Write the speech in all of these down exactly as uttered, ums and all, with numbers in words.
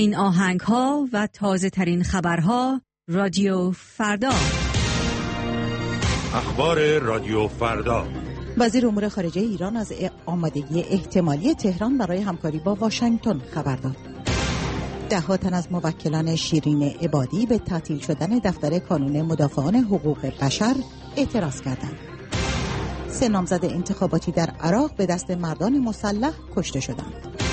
ترین آهنگ ها و تازه ترین خبرها رادیو فردا. اخبار رادیو فردا. وزیر امور خارجه ایران از آمادگی احتمالی تهران برای همکاری با واشنگتن خبر داد. ده ها تن از موکلان شیرین عبادی به تعطیل شدن دفتر کانون مدافعان حقوق بشر اعتراض کردند. سه نامزد انتخاباتی در عراق به دست مردان مسلح کشته شدند.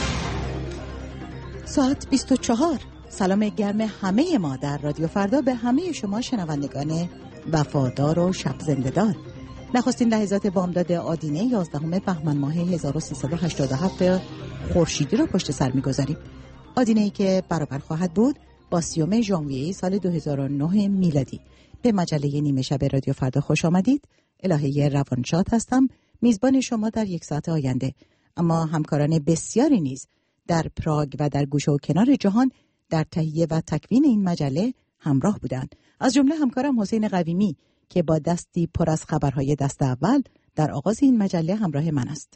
ساعت بیست و چهار. سلام گرم همه ما در رادیو فردا به همه شما شنوندگان وفادار و شب زنده‌دار. نخستین لحظات بامداد آدینه یازدهم بهمن ماه هزار و سیصد و هشتاد و هفت خورشیدی را پشت سر می‌گذاریم. آدینه‌ای که برابر خواهد بود با سیوم ژانویه سال دو هزار و نه میلادی. به مجله نیمه شب رادیو فردا خوش آمدید. الهه روانشاد هستم، میزبان شما در یک ساعت آینده. اما همکاران بسیاری نیز در پراگ و در گوشه و کنار جهان در تهیه و تکوین این مجله همراه بودند. از جمله همکارم حسین قویمی که با دستی پر از خبرهای دست اول در آغاز این مجله همراه من است.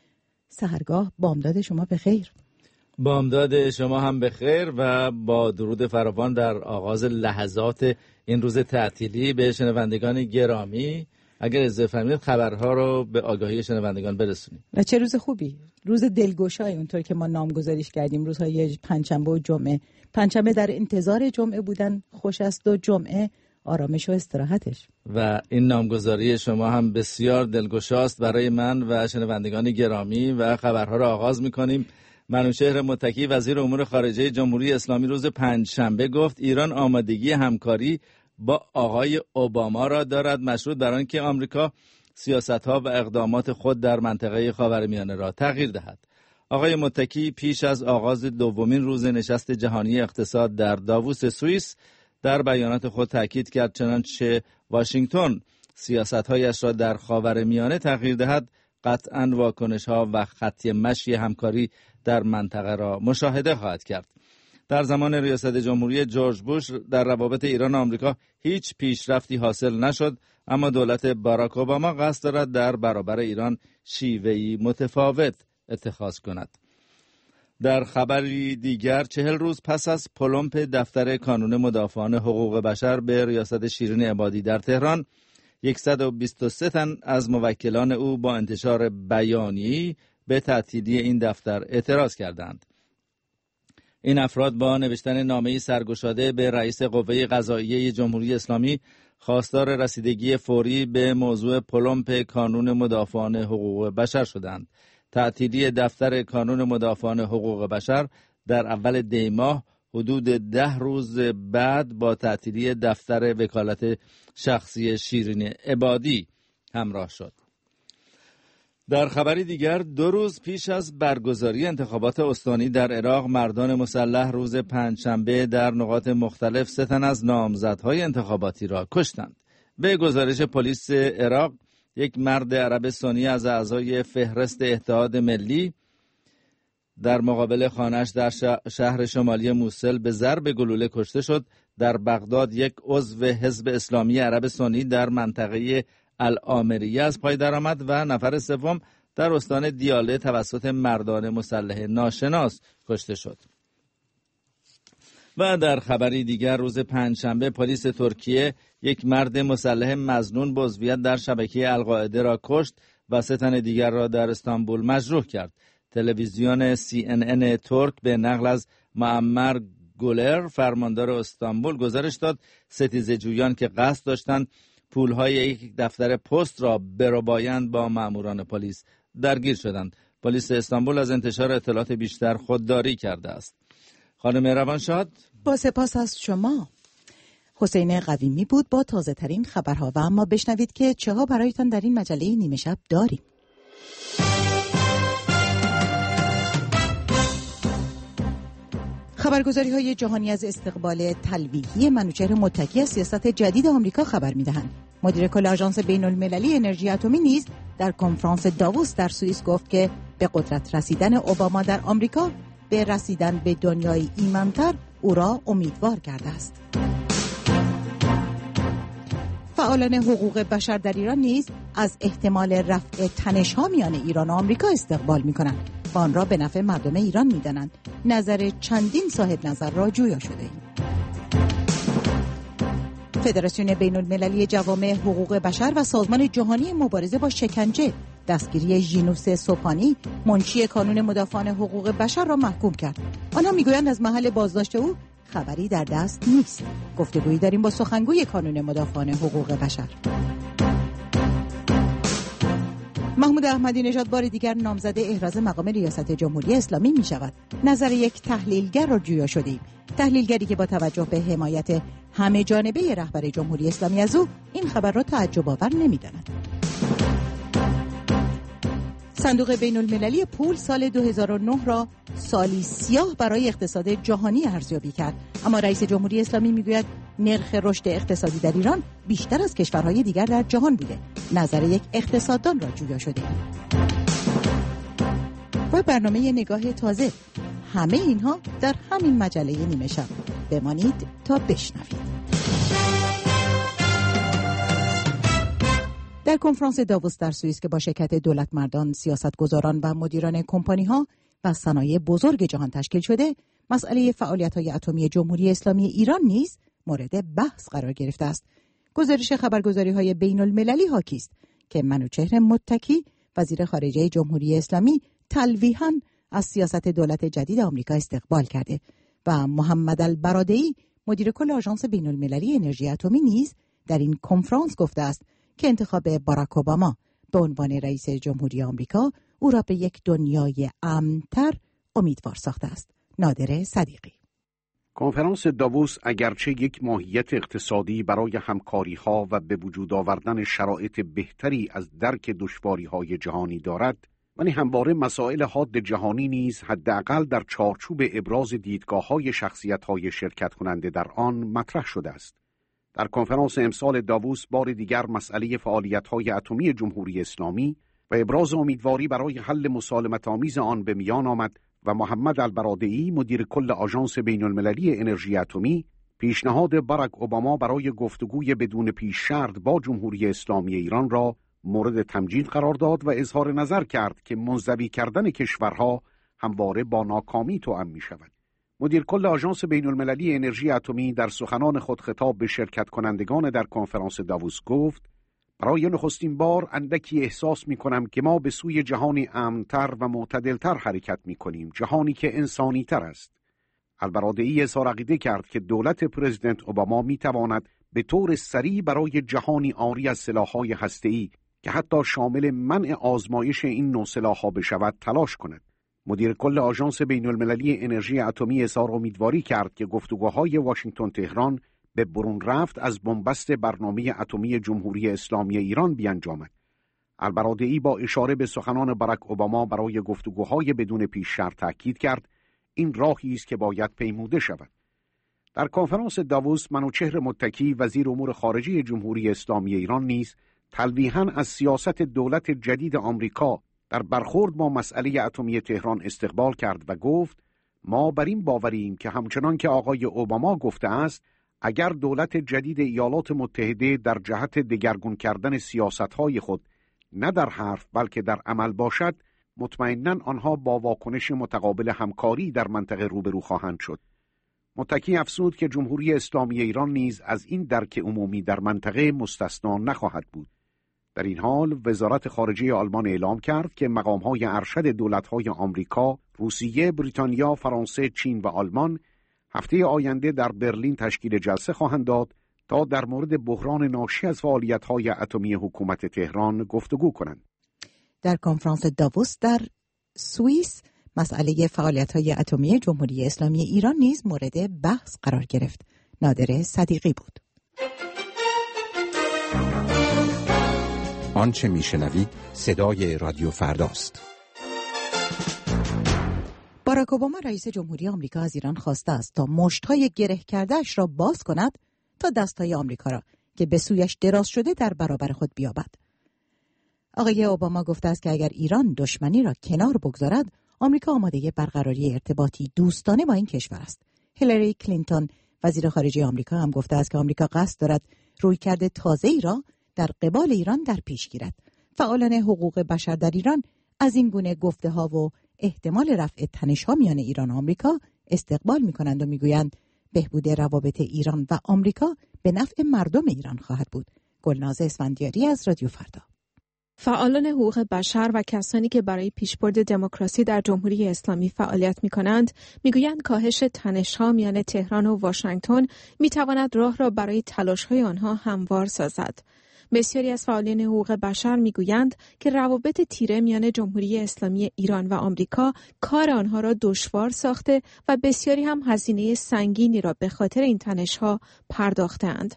سحرگاه بامداد شما بخیر. بامداد شما هم بخیر و با درود فراوان در آغاز لحظات این روز تعطیلی به شنوندگان گرامی، اگر اجازه فرمایید خبرها رو به آگاهی شنوندگان برسونیم. و چه روز خوبی، روز دلگشای اونطور که ما نامگذاریش کردیم، روزهای پنجشنبه و جمعه. پنجشنبه در انتظار جمعه بودن خوش است و جمعه آرامش و استراحتش. و این نامگذاری شما هم بسیار دلگشاست برای من و شنوندگان گرامی و خبرها رو آغاز می‌کنیم. منوچهر متکی وزیر امور خارجه جمهوری اسلامی روز پنجشنبه گفت ایران آمادگی همکاری با آقای اوباما را دارد، مشروط بر آنکه آمریکا سیاست‌ها و اقدامات خود در منطقه خاورمیانه را تغییر دهد. آقای متکی پیش از آغاز دومین روز نشست جهانی اقتصاد در داووس سوئیس در بیانات خود تاکید کرد چنانچه واشنگتن سیاست‌هایش را در خاورمیانه تغییر دهد، قطعاً واکنش‌ها و خط مشی همکاری در منطقه را مشاهده خواهد کرد. در زمان ریاست جمهوری جورج بوش در روابط ایران و آمریکا هیچ پیشرفتی حاصل نشد، اما دولت باراک اوباما قصد دارد در برابر ایران شیوه‌ای متفاوت اتخاذ کند. در خبری دیگر، چهل روز پس از پلمپ دفتر کانون مدافعان حقوق بشر به ریاست شیرین عبادی در تهران، صد و بیست و سه تن از موکلان او با انتشار بیانیه‌ای به تعطیلی این دفتر اعتراض کردند. این افراد با نوشتن نامه‌ای سرگشاده به رئیس قوه قضاییه جمهوری اسلامی خواستار رسیدگی فوری به موضوع پلمپ کانون مدافعان حقوق بشر شدند. تعطیلی دفتر کانون مدافعان حقوق بشر در اول دی ماه حدود ده روز بعد با تعطیلی دفتر وکالت شخصی شیرین عبادی همراه شد. در خبری دیگر، دو روز پیش از برگزاری انتخابات استانی در عراق، مردان مسلح روز پنجشنبه در نقاط مختلف سه تن از نامزدهای انتخاباتی را کشتند. به گزارش پلیس عراق، یک مرد عرب سنی از اعضای فهرست اتحاد ملی در مقابل خانه‌اش در شهر شمالی موصل به ضرب گلوله کشته شد. در بغداد یک عضو حزب اسلامی عرب سنی در منطقه العامریه از پای درآمد و نفر سوم در استان دیاله توسط مردان مسلح ناشناس کشته شد. و در خبری دیگر، روز پنجشنبه پلیس ترکیه یک مرد مسلح مظنون به عضویت در شبکه القاعده را کشت و سه تن دیگر را در استانبول مجروح کرد. تلویزیون سی ان ان ترک به نقل از معمر گولر فرماندار استانبول گزارش داد ستیزه‌جویان که قصد داشتند پولهای یک دفتر پست را بربایند با ماموران پلیس درگیر شدند. پلیس استانبول از انتشار اطلاعات بیشتر خودداری کرده است. خانم روانشاد، با سپاس از شما. حسین قویمی بود با تازه ترین خبرها و اما بشنوید که چه ها برایتان در این مجله نیمه شب داریم. خبرگزاری های جهانی از استقبال تلویحی منوچهر متکی از سیاست جدید آمریکا خبر می‌دهند. مدیر کل آژانس بین‌المللی انرژی اتمی نیز در کنفرانس داووس در سوئیس گفت که به قدرت رسیدن اوباما در آمریکا به رسیدن به دنیای ایمن‌تر او را امیدوار کرده است. فعالان حقوق بشر در ایران نیز از احتمال رفع تنش‌ها میان ایران و آمریکا استقبال می‌کنند. و آن را به نفع مردم ایران می‌دانند. نظر چندین صاحب نظر را جویا شده ایم. فدراسیون بین المللی جوامع حقوق بشر و سازمان جهانی مبارزه با شکنجه دستگیری ژینوس سوپانی، منشی کانون مدافعان حقوق بشر را محکوم کرد. آنها میگویند از محل بازداشت او خبری در دست نیست. گفتگویی داریم با سخنگوی کانون مدافعان حقوق بشر. محمود احمدی نژاد بار دیگر نامزد احراز مقام ریاست جمهوری اسلامی می شود. نظر یک تحلیلگر را جویا شدیم. تحلیلگری که با توجه به حمایت همه جانبه رهبر جمهوری اسلامی از او این خبر را تعجب آور نمی داند. صندوق بین المللی پول سال دو هزار و نه را سالی سیاه برای اقتصاد جهانی ارزیابی کرد، اما رئیس جمهوری اسلامی میگوید نرخ رشد اقتصادی در ایران بیشتر از کشورهای دیگر در جهان بوده. نظر یک اقتصاددان را جویا شده. و برنامه نگاه تازه، همه اینها در همین مجله نیمه شب. بمانید تا بشنوید. در کنفرانس داووس در سوئیس که با شرکت دولتمردان، سیاستگزاران و مدیران کمپانی‌ها و صنایع بزرگ جهان تشکیل شده، مسئله فعالیت‌های اتمی جمهوری اسلامی ایران نیز مورد بحث قرار گرفته است. گزارش خبرگزاری‌های بین المللی حاکی است که منوچهر متکی، وزیر خارجه جمهوری اسلامی، تلویحاً از سیاست دولت جدید آمریکا استقبال کرده و محمد البرادعی، مدیر کل آژانس بین المللی انرژی اتمی نیز در این کنفرانس گفته است که انتخاب باراک اوباما به عنوان رئیس جمهوری آمریکا او را به یک دنیای امن‌تر امیدوار ساخته است. نادر صدیقی. کنفرانس داووس اگرچه یک ماهیت اقتصادی برای همکاری‌ها و به وجود آوردن شرایط بهتری از درک دشواری‌های جهانی دارد، ولی همواره مسائل حاد جهانی نیز حداقل در چارچوب ابراز دیدگاه‌های شخصیت‌های شرکت کننده در آن مطرح شده است. در کنفرانس امسال داووس بار دیگر مسئله فعالیت‌های اتمی جمهوری اسلامی و ابراز امیدواری برای حل مسالمت‌آمیز آن به میان آمد و محمد البرادعی، مدیر کل آژانس بین المللی انرژی اتمی، پیشنهاد باراک اوباما برای گفتگوی بدون پیش شرط با جمهوری اسلامی ایران را مورد تمجید قرار داد و اظهار نظر کرد که منزوی کردن کشورها همواره با ناکامی توأم می‌شود. مدیر کل آژانس بین المللی انرژی اتمی در سخنان خود خطاب به شرکت کنندگان در کنفرانس داووس گفت: برای نخستین بار اندکی احساس می کنم که ما به سوی جهانی امن‌تر و معتدل‌تر حرکت می کنیم، جهانی که انسانی تر است. البرادعی اظهار عقیده کرد که دولت پرزیدنت اوباما می تواند به طور سریع برای جهانی عاری از سلاح‌های هسته‌ای که حتی شامل منع آزمایش این نوع سلاح‌ها بشود تلاش کند. مدیر کل آژانس بین المللی انرژی اتمی اظهار امیدواری کرد که گفتگوهای واشنگتن تهران به برون رفت از بنبست برنامه اتمی جمهوری اسلامی ایران بیانجامد. البرادعی با اشاره به سخنان باراک اوباما برای گفتگوهای بدون پیش شرط تاکید کرد این راهی است که باید پیموده شود. در کنفرانس داووس منوچهر متکی، وزیر امور خارجه جمهوری اسلامی ایران نیز تلویحاً از سیاست دولت جدید آمریکا در برخورد با مسئله اتمی تهران استقبال کرد و گفت: ما بر این باوریم که همچنان که آقای اوباما گفته است، اگر دولت جدید ایالات متحده در جهت دگرگون کردن سیاست‌های خود نه در حرف بلکه در عمل باشد، مطمئناً آنها با واکنش متقابل همکاری در منطقه روبرو خواهند شد. متکی افزود که جمهوری اسلامی ایران نیز از این درک عمومی در منطقه مستثنا نخواهد بود. در این حال وزارت خارجه آلمان اعلام کرد که مقام‌های ارشد دولت‌های آمریکا، روسیه، بریتانیا، فرانسه، چین و آلمان هفته آینده در برلین تشکیل جلسه خواهند داد تا در مورد بحران ناشی از فعالیت‌های اتمی حکومت تهران گفتگو کنند. در کنفرانس داووس در سوئیس مسئله فعالیت‌های اتمی جمهوری اسلامی ایران نیز مورد بحث قرار گرفت. نادر صدیقی بود. آنچه میشنوید صدای رادیو فرداست. باراک اوباما رئیس جمهوری آمریکا از ایران خواسته است تا مشت‌های گره کرده‌اش را باز کند تا دست‌های آمریکا را که به سویش دراز شده در برابر خود بیابد. آقای اوباما گفته است که اگر ایران دشمنی را کنار بگذارد، آمریکا آماده برقراری ارتباطی دوستانه با این کشور است. هیلاری کلینتون، وزیر خارجه آمریکا، هم گفته است که آمریکا قصد دارد رویکرد تازه‌ای را در قبال ایران در پیش گیرد. فعالان حقوق بشر در ایران از این گونه گفته‌ها و احتمال رفع تنش‌ها میان ایران و آمریکا استقبال می‌کنند و می‌گویند بهبود روابط ایران و آمریکا به نفع مردم ایران خواهد بود. گلناز اسفندیاری از رادیو فردا. فعالان حقوق بشر و کسانی که برای پیشبرد دموکراسی در جمهوری اسلامی فعالیت می‌کنند، می‌گویند کاهش تنش‌ها میان تهران و واشنگتن می‌تواند راه را برای تلاش‌های آنها هموار سازد. بسیاری از فعالان حقوق بشر می‌گویند که روابط تیره میان جمهوری اسلامی ایران و آمریکا کار آنها را دشوار ساخته و بسیاری هم هزینه سنگینی را به خاطر این تنش‌ها پرداختند.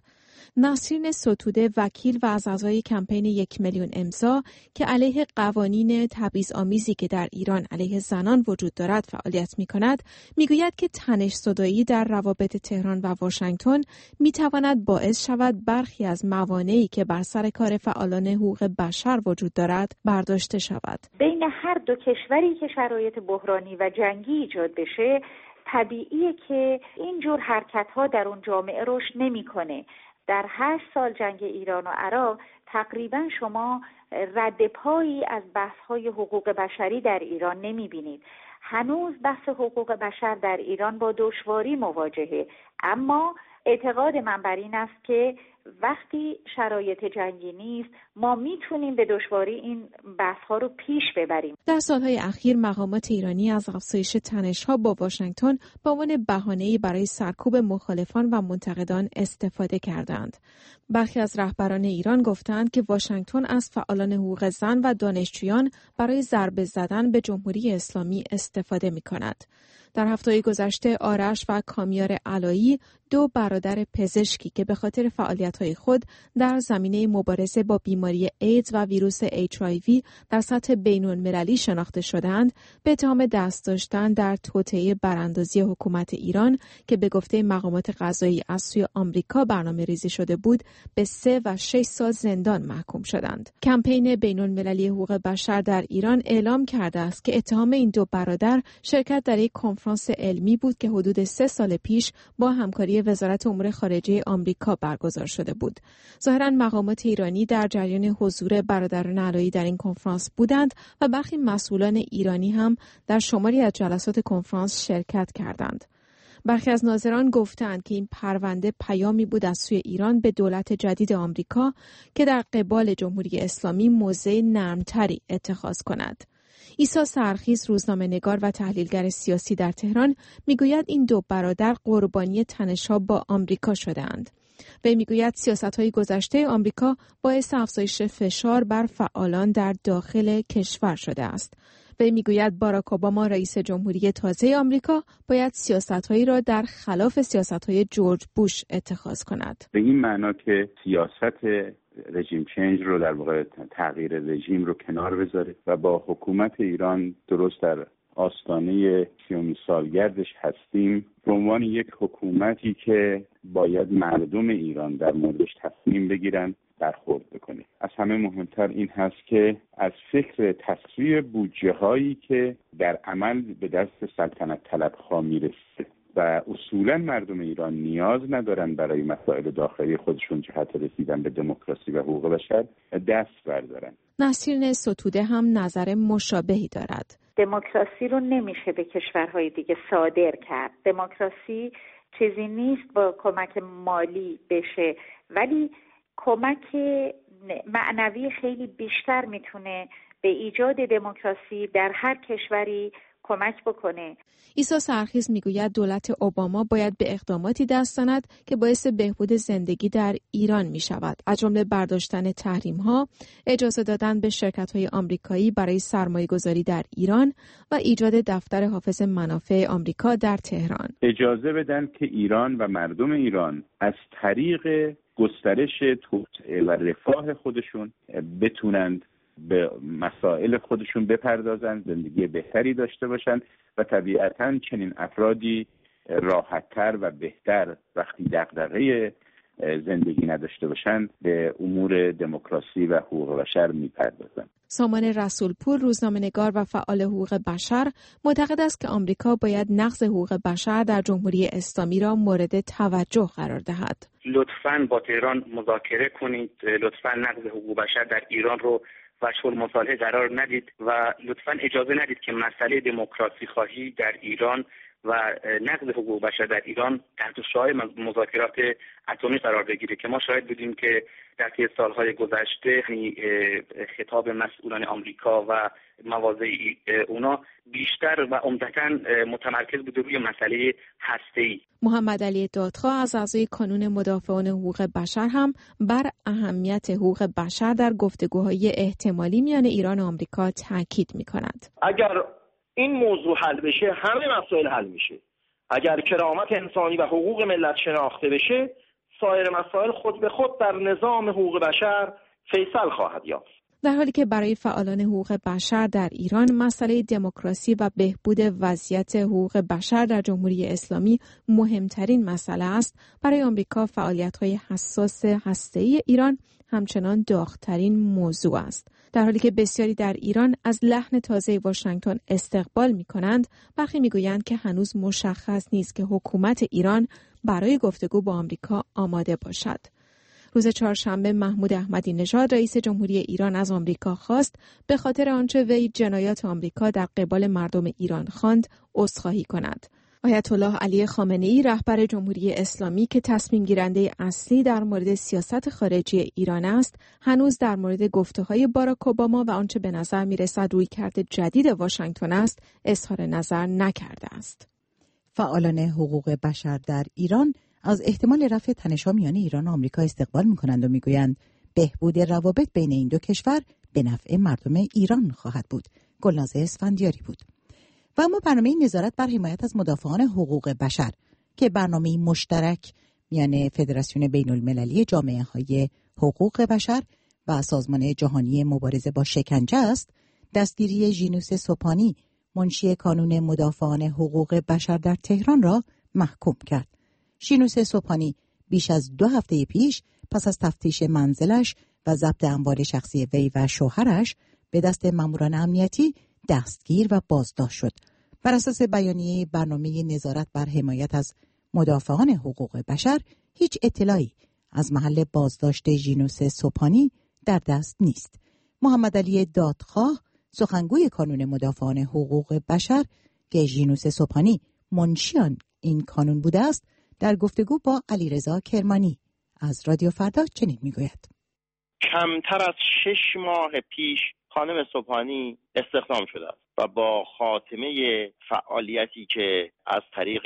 نسرین ستوده، وکیل و از اعضای کمپین یک میلیون امضا که علیه قوانین تبعیض‌آمیزی که در ایران علیه زنان وجود دارد فعالیت می‌کند، می‌گوید که تنش‌زدایی در روابط تهران و واشنگتن می‌تواند باعث شود برخی از موانعی که بر سر کار فعالان حقوق بشر وجود دارد برداشته شود. بین هر دو کشوری که شرایط بحرانی و جنگی ایجاد بشه، طبیعیه که اینجور حرکت‌ها در اون جامعه رشد نمی‌کنه. در هشت سال جنگ ایران و عراق تقریبا شما رد پایی از بحث‌های حقوق بشری در ایران نمی‌بینید. هنوز بحث حقوق بشر در ایران با دشواری مواجهه، اما اعتقاد من بر این است که وقتی شرایط جنگی نیست ما میتونیم به دشواری این بحث‌ها رو پیش ببریم. در سالهای اخیر مقامات ایرانی از افزایش تنش‌ها با واشنگتن به عنوان بهانه‌ای برای سرکوب مخالفان و منتقدان استفاده کردند. برخی از رهبران ایران گفتند که واشنگتن از فعالان حقوق زن و دانشجویان برای ضربه زدن به جمهوری اسلامی استفاده می‌کند. در هفته گذشته آرش و کامیار علایی، دو برادر پزشکی که به خاطر فعالیت‌های خود در زمینه مبارزه با بیماری ایدز و ویروس اچ آی وی در سطح بین‌المللی شناخته شدند، به اتهام دست داشتن در توطئه براندازی حکومت ایران که به گفته مقامات قضایی از سوی آمریکا برنامه‌ریزی شده بود، به سه و شش سال زندان محکوم شدند. کمپین بین‌المللی حقوق بشر در ایران اعلام کرده است که اتهام این دو برادر شرکت در یک کنفرانس علمی بود که حدود سه سال پیش با همکاری وزارت امور خارجه آمریکا برگزار شده بود. ظاهراً مقامات ایرانی در جریان حضور برادران علایی در این کنفرانس بودند و برخی مسئولان ایرانی هم در شماری از جلسات کنفرانس شرکت کردند. برخی از ناظران گفتند که این پرونده پیامی بود از سوی ایران به دولت جدید آمریکا که در قبال جمهوری اسلامی موضع نرمتری اتخاذ کند. عیسی سرخیز، روزنامه‌نگار و تحلیلگر سیاسی در تهران، میگوید این دو برادر قربانی تنش‌ها با آمریکا شده‌اند. وی میگوید سیاست‌های گذشته آمریکا باعث افزایش فشار بر فعالان در داخل کشور شده است. وی میگوید باراک اوباما رئیس جمهوری تازه آمریکا باید سیاست‌هایی را در خلاف سیاست‌های جورج بوش اتخاذ کند. به این معنا که سیاست رژیم چنج رو در واقع تغییر رژیم رو کنار بذاره و با حکومت ایران درست در آستانه سیومین سالگردش هستیم به عنوان یک حکومتی که باید مردم ایران در موردش تصمیم بگیرن برخورد بکنه. از همه مهمتر این هست که از فکر تصفیه بودجه هایی که در عمل به دست سلطنت طلبها میرسه و اصولا مردم ایران نیاز ندارن برای مسائل داخلی خودشون جهت رسیدن به دموکراسی و حقوق بشر دست بردارن. نسرین ستوده هم نظر مشابهی دارد. دموکراسی رو نمیشه به کشورهای دیگه صادر کرد. دموکراسی چیزی نیست با کمک مالی بشه، ولی کمک معنوی خیلی بیشتر میتونه به ایجاد دموکراسی در هر کشوری کمک بکنه. عیسی سرخیز میگوید دولت اوباما باید به اقداماتی دست زند که باعث بهبود زندگی در ایران می شود. از جمله برداشتن تحریم ها، اجازه دادن به شرکت های آمریکایی برای سرمایه گذاری در ایران و ایجاد دفتر حافظ منافع آمریکا در تهران. اجازه بدن که ایران و مردم ایران از طریق گسترش توسعه و رفاه خودشون بتونند به مسائل خودشون بپردازن، زندگی بهتری داشته باشن و طبیعتاً چنین افرادی راحت‌تر و بهتر وقتی دغدغه زندگی نداشته باشن به امور دموکراسی و حقوق بشر میپردازن. سامان رسولپور، روزنامه‌نگار و فعال حقوق بشر، معتقد است که آمریکا باید نقض حقوق بشر در جمهوری اسلامی را مورد توجه قرار دهد. لطفاً با تهران مذاکره کنید، لطفاً نقض حقوق بشر در ایران رو و صلح قرار ندید و لطفاً اجازه ندید که مسئله دموکراسی خواهی در ایران و نقض حقوق بشر در ایران تحت شعاع مذاکرات اتمی قرار بگیره که ما شاهد بودیم که در طی سالهای گذشته خطاب مسئولان آمریکا و مواضع اونا بیشتر و عمدتاً متمرکز بوده روی مسئله هسته‌ای. محمد علی دادخواه از اعضای کانون مدافعان حقوق بشر هم بر اهمیت حقوق بشر در گفتگوهای احتمالی میان ایران و آمریکا تاکید می‌کند. اگر این موضوع حل بشه همه مسائل حل میشه. اگر کرامت انسانی و حقوق ملت شناخته بشه سایر مسائل خود به خود در نظام حقوق بشر فیصل خواهد یافت. در حالی که برای فعالان حقوق بشر در ایران مسئله دموکراسی و بهبود وضعیت حقوق بشر در جمهوری اسلامی مهمترین مسئله است، برای آمریکا فعالیت‌های حساس هسته‌ای ایران همچنان داغ‌ترین موضوع است. در حالی که بسیاری در ایران از لحن تازه واشنگتن استقبال می‌کنند، برخی می‌گویند که هنوز مشخص نیست که حکومت ایران برای گفتگو با آمریکا آماده باشد. روز چهارشنبه محمود احمدی نژاد رئیس جمهوری ایران از آمریکا خواست به خاطر آنچه وی جنایات آمریکا در قبال مردم ایران خواند عذرخواهی کند. آیت الله علی خامنه‌ای رهبر جمهوری اسلامی که تصمیم گیرنده اصلی در مورد سیاست خارجی ایران است، هنوز در مورد گفته‌های باراک اوباما و آنچه به نظر می‌رسد رویکرد جدید واشنگتن است، اظهار نظر نکرده است. فعالان حقوق بشر در ایران از احتمال رفع تنش‌ها میان ایران و آمریکا استقبال می‌کنند و می‌گویند بهبود روابط بین این دو کشور به نفع مردم ایران خواهد بود. گلناز اسفندیاری بود. و اما برنامه نظارت بر حمایت از مدافعان حقوق بشر که برنامه مشترک میان فدراسیون بین‌المللی جامعه‌های حقوق بشر و سازمان جهانی مبارزه با شکنجه است، دستگیری ژینوس سوپانی منشی کانون مدافعان حقوق بشر در تهران را محکوم کرد. ژینوس سوپانی بیش از دو هفته پیش پس از تفتیش منزلش و ضبط اموال شخصی وی و شوهرش به دست ماموران امنیتی دستگیر و بازداشت شد. بر اساس بیانیه برنامه نظارت بر حمایت از مدافعان حقوق بشر، هیچ اطلاعی از محل بازداشت ژینوس سوپانی در دست نیست. محمد علی دادخواه سخنگوی کانون مدافعان حقوق بشر که ژینوس سوپانی منشیان این کانون بوده است، در گفتگو با علیرضا کرمانی از رادیو فردا چنین میگوید: کمتر از شش ماه پیش خانم سوپانی استخدام شده است و با خاتمه فعالیتی که از طریق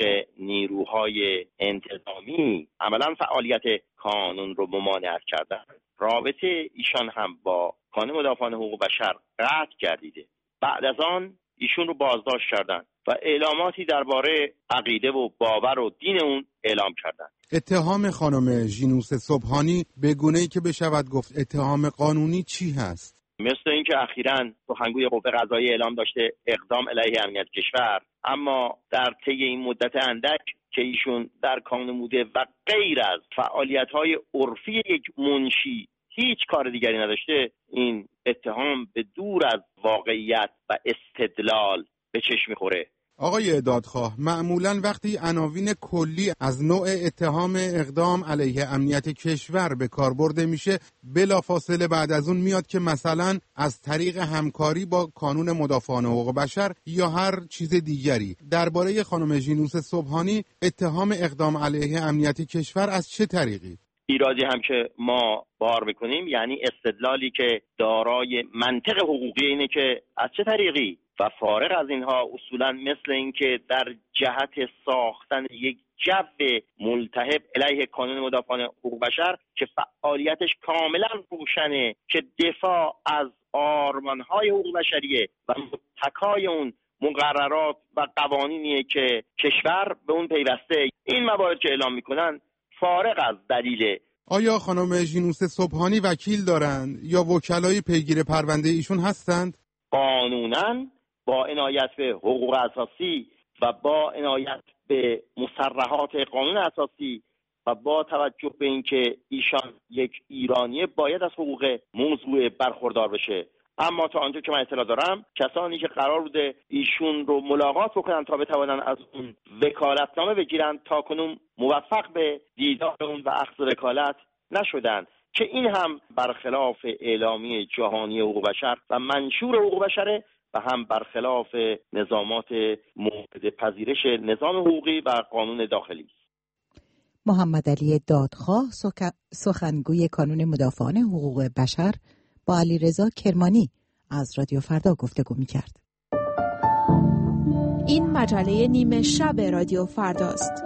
نیروهای انتظامی عملاً فعالیت کانون رو ممانعت کردن، رابطه ایشان هم با کانون مدافعان حقوق بشر قطع گردیده. بعد از آن ایشون رو بازداشت کردن و اعلاماتی درباره عقیده و باور و دین اون اعلام کردن. اتهام خانم ژینوس سوپانی به گونه‌ای که بشود گفت اتهام قانونی چی هست؟ مثل اینکه اخیراً سخنگوی قوه قضاییه اعلام داشته اقدام علیه امنیت کشور، اما در طی این مدت اندک که ایشون در کانون بوده و غیر از فعالیت‌های عرفی یک منشی هیچ کار دیگری نداشته، این اتهام به دور از واقعیت و استدلال به چشم می‌خوره. آقای دادخواه، معمولاً وقتی عناوین کلی از نوع اتهام اقدام علیه امنیت کشور به کار برده میشه، بلافاصله بعد از اون میاد که مثلا از طریق همکاری با کانون مدافعان حقوق بشر یا هر چیز دیگری. درباره خانم ژینوس سوپانی اتهام اقدام علیه امنیت کشور از چه طریقی؟ ایرادی هم که ما بار میکنیم، یعنی استدلالی که دارای منطق حقوقی اینه که از چه طریقی و فارغ از اینها اصولا مثل اینکه در جهت ساختن یک جو ملتهب علیه کانون مدافعان حقوق بشر که فعالیتش کاملا روشنه که دفاع از آرمانهای حقوق بشریه و متکای اون مقررات و قوانینیه که کشور به اون پیوسته، این موارد که اعلام میکنن فارغ از دلیل. آیا خانم ژینوس سوپانی وکیل دارند یا وکلای پیگیر پرونده ایشون هستند؟ قانوناً با عنایت به حقوق اساسی و با عنایت به مصرحات قانون اساسی و با توجه به اینکه ایشان یک ایرانی باید از حقوق موضوع برخوردار بشه، اما تا آنجا که من اطلاع دارم کسانی که قرار بوده ایشون رو ملاقات بکنن تا بتوانن از اون وکالتنامه بگیرن تا کنون موفق به دیدار اون و اخذ وکالت نشدن. که این هم برخلاف اعلامیه جهانی حقوق بشر و منشور حقوق بشره و هم برخلاف نظامات مورد پذیرش نظام حقوقی و قانون داخلی. محمد علی دادخواه سخنگوی کانون مدافعان حقوق بشر با علیرضا کرمانی از رادیو فردا گفتگو می‌کرد. این مجله نیمه شب رادیو فرداست.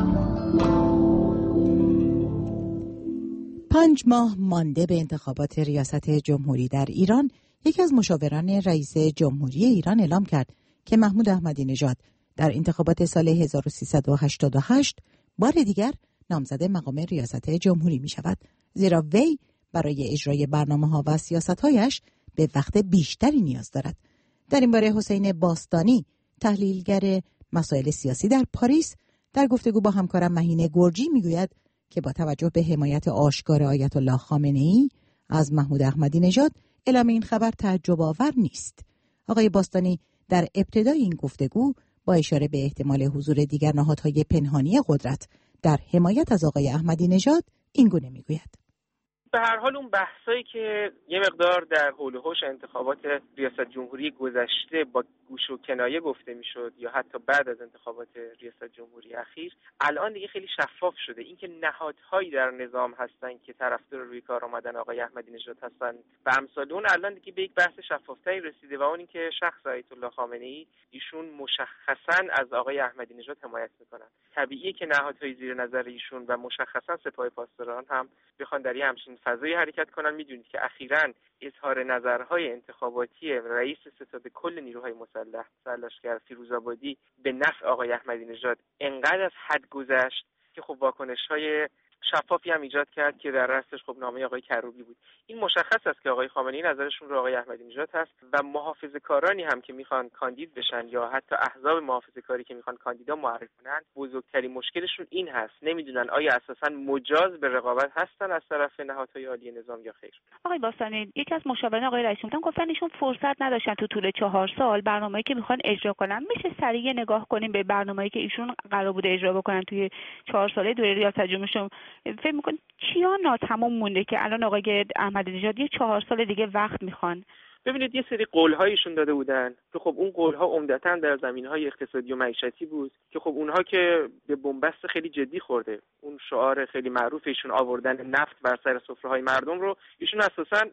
پنج ماه مانده به انتخابات ریاست جمهوری در ایران، یکی از مشاوران رئیس جمهوری ایران اعلام کرد که محمود احمدی نژاد در انتخابات سال هزار و سیصد و هشتاد و هشت بار دیگر نامزد مقام ریاست جمهوری می شود، زیرا وی برای اجرای برنامه‌ها و سیاست‌هایش به وقت بیشتری نیاز دارد. در این باره حسین باستانی، تحلیلگر مسائل سیاسی در پاریس، در گفتگو با همکارم مهین گرجی میگوید که با توجه به حمایت آشکار آیت الله خامنه‌ای از محمود احمدی نژاد، اعلام این خبر تعجب آور نیست. آقای باستانی در ابتدای این گفتگو با اشاره به احتمال حضور دیگر نهادهای پنهانی قدرت در حمایت از آقای احمدی نژاد این گونه میگوید: به هر حال اون بحثایی که یه مقدار در حول و حوش انتخابات ریاست جمهوری گذشته با گوش و کنایه گفته میشد یا حتی بعد از انتخابات ریاست جمهوری اخیر، الان دیگه خیلی شفاف شده. اینکه نهادهایی در نظام هستن که طرفدار روی کار آمدن آقای احمدی نژاد هستن و امثال اون، الان دیگه به یک بحث شفافتری رسیده و اون اینکه شخص آیت الله خامنه‌ای ایشون مشخصا از آقای احمدی نژاد حمایت میکنن. طبیعیه که نهادهای زیر نظر ایشون و مشخصا سپاه پاسداران هم بخوان در یه همچین فضایی حرکت کنن. میدونید که اخیراً اظهار نظرهای انتخاباتی رئیس ستاد کل نیروهای مسلح سرلشکر فیروزآبادی به نفع آقای احمدی نژاد انقدر از حد گذشت که خب واکنش‌های شفافی هم ایجاد کرد که در راستش خب نامه آقای کروبی بود. این مشخص است که آقای خامنه‌ای نظرشون رو آقای احمدی نژاد هست و محافظه‌کارانی هم که میخوان کاندید بشن یا حتی احزاب محافظه‌کاری که میخوان کاندیدا معرفی کنن، بزرگترین مشکلشون این هست، نمیدونن آیا اساساً مجاز به رقابت هستن از طرف نهادهای عالی نظام یا خیر. آقای باستانی، یکی از مشاوران آقای رئیس جمهور گفتن ایشون فرصت نداشتن تو طول چهار سال برنامه‌ای که میخوان اجرا کنن. میشه سریع نگاه کنیم به برنامه‌ای که ایشون قرار بوده اجرا بکنن توی چهار ساله دوره ریاست جمهوریشون؟ فکر می‌کنید چیا ناتمام مونده که الان آقای احمدی نژاد یه چهار سال دیگه وقت میخوان؟ ببینید، یه سری قول‌هایشون داده بودن که خب اون قول‌ها عمدتاً در زمینه‌های اقتصادی و معیشتی بود که خب اونها که به بنبست خیلی جدی خورده. اون شعار خیلی معروف ایشون آوردن نفت بر سر سفره‌های مردم رو ایشون اساساً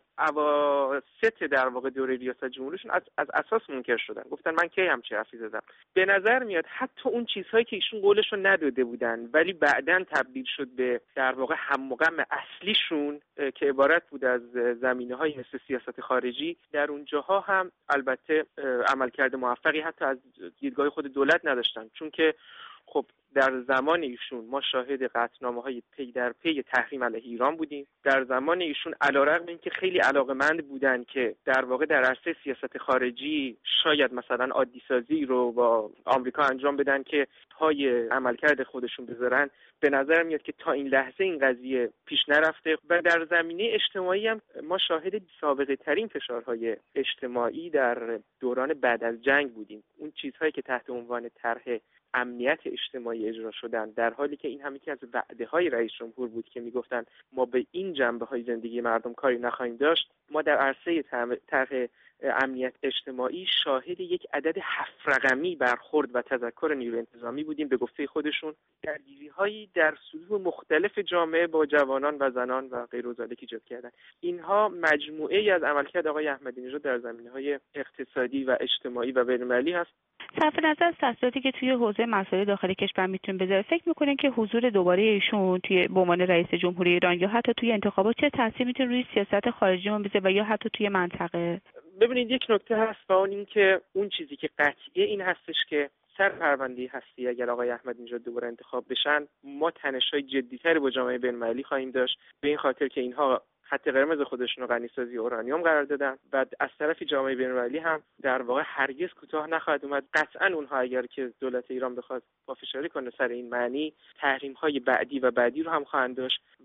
اواسط در واقع دوره ریاست جمهوریشون از از اساس منکر شدن. گفتن من کی همچین حرفی زدم. به نظر میاد حتی اون چیزهایی که ایشون قولش رو نداده بودن ولی بعداً تبدیل شد به در واقع هم و غم اصلیشون که عبارت بود از زمینه‌های مثل سیاست خارجی، در اونجاها هم البته عملکرد موفقی حتی از دیدگاه خود دولت نداشتن، چون که خب در زمان ایشون ما شاهد قطعنامه‌های پی در پی تحریم علیه ایران بودیم. در زمان ایشون علیرغم اینکه خیلی علاقه‌مند بودن که در واقع در عرصه سیاست خارجی شاید مثلا عادی‌سازی رو با آمریکا انجام بدن که پای عملکرد خودشون بذارن، به نظر میاد که تا این لحظه این قضیه پیش نرفته. و در زمینه اجتماعی هم ما شاهد سابقه ترین فشارهای اجتماعی در دوران بعد از جنگ بودیم. اون چیزهایی که تحت عنوان طرح امنیت اجتماعی اجرا شدن، در حالی که این هم یکی از وعده‌های رئیس جمهور بود که میگفتن ما به این جنبه‌های زندگی مردم کاری نخواهیم داشت. ما در عرصه طرح امنیت اجتماعی شاهد یک عدد هفت رقمی برخورد و تذکر نیروی انتظامی بودیم. به گفته خودشون درگیری‌هایی در سطوح مختلف جامعه با جوانان و زنان و غیر و ذالک ایجاد کردن. اینها مجموعه‌ای از عملکرد آقای احمدی نژاد در زمینه‌های اقتصادی و اجتماعی و بین‌المللی هست. صرف نظر از تاثیراتی که توی حوزه مسائل داخلی کشور میتونه بذاره، فکر میکنین که حضور دوباره ایشون توی به عنوان رئیس جمهوری ایران یا حتی توی انتخابات چه تاثیر میتونه روی سیاست خارجی ما بذاره و یا حتی توی منطقه؟ ببینید، یک نکته هست و اون این که اون چیزی که قطعیه این هستش که سر پرونده هستی اگر آقای احمدی نژاد دوباره انتخاب بشن، ما تنش‌های جدی‌تری با جامعه بین‌المللی خواهیم داشت، به این خاطر که اینها خط قرمز خودشون رو غنیسازی اورانیوم قرار دادن و از طرف جامعه بین‌المللی هم در واقع هرگز کوتاه نخواهد اومد. قطعاً اونها اگر که دولت ایران بخواد پافشاری کنه سر این معنی، تحریم‌های بعدی و بعدی رو هم خواهند داشت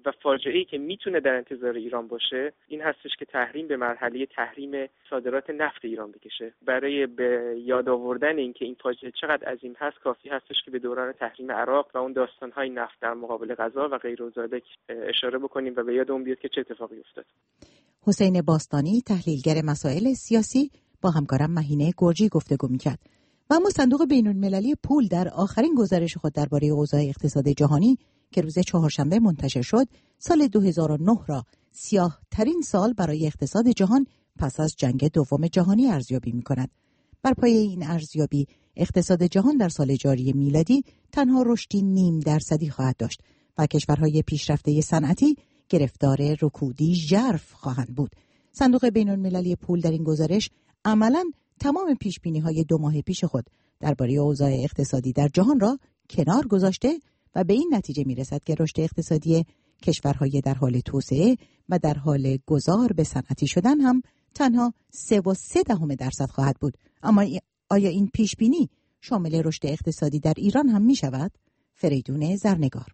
و فاجعه‌ای که میتونه در انتظار ایران باشه این هستش که تحریم به مرحله تحریم صادرات نفت ایران بکشه. برای به یاد آوردن اینکه این فاجعه چقدر عظیم هست کافی هستش که به دوران تحریم عراق و اون داستان‌های نفت در مقابل غذا و غیر ذالک اشاره بکنیم و به یاد اون بیاد که چه اتفاقی افتاد. حسین باستانی تحلیلگر مسائل سیاسی با همکارم مهینه گرجی گفتگو می‌کرد. و اما صندوق بین‌المللی پول در آخرین گزارش خود درباره اوضاع اقتصاد جهانی که روز چهارشنبه منتشر شد، سال دو هزار و نه را سیاه ترین سال برای اقتصاد جهان پس از جنگ دوم جهانی ارزیابی می‌کند. بر پایه این ارزیابی اقتصاد جهان در سال جاری میلادی تنها رشدی نیم درصدی خواهد داشت و کشورهای پیشرفته صنعتی گرفتار رکودی ژرف خواهند بود. صندوق بین‌المللی پول در این گزارش عملاً تمام پیشبینی‌های دو ماه پیش خود درباره اوضاع اقتصادی در جهان را کنار گذاشته و به این نتیجه می‌رسد که رشد اقتصادی کشورهای در حال توسعه و در حال گذار به صنعتی شدن هم تنها سه و سه دهم درصد خواهد بود. اما آیا این پیشبینی شامل رشد اقتصادی در ایران هم می‌شود؟ فریدون زرنگار.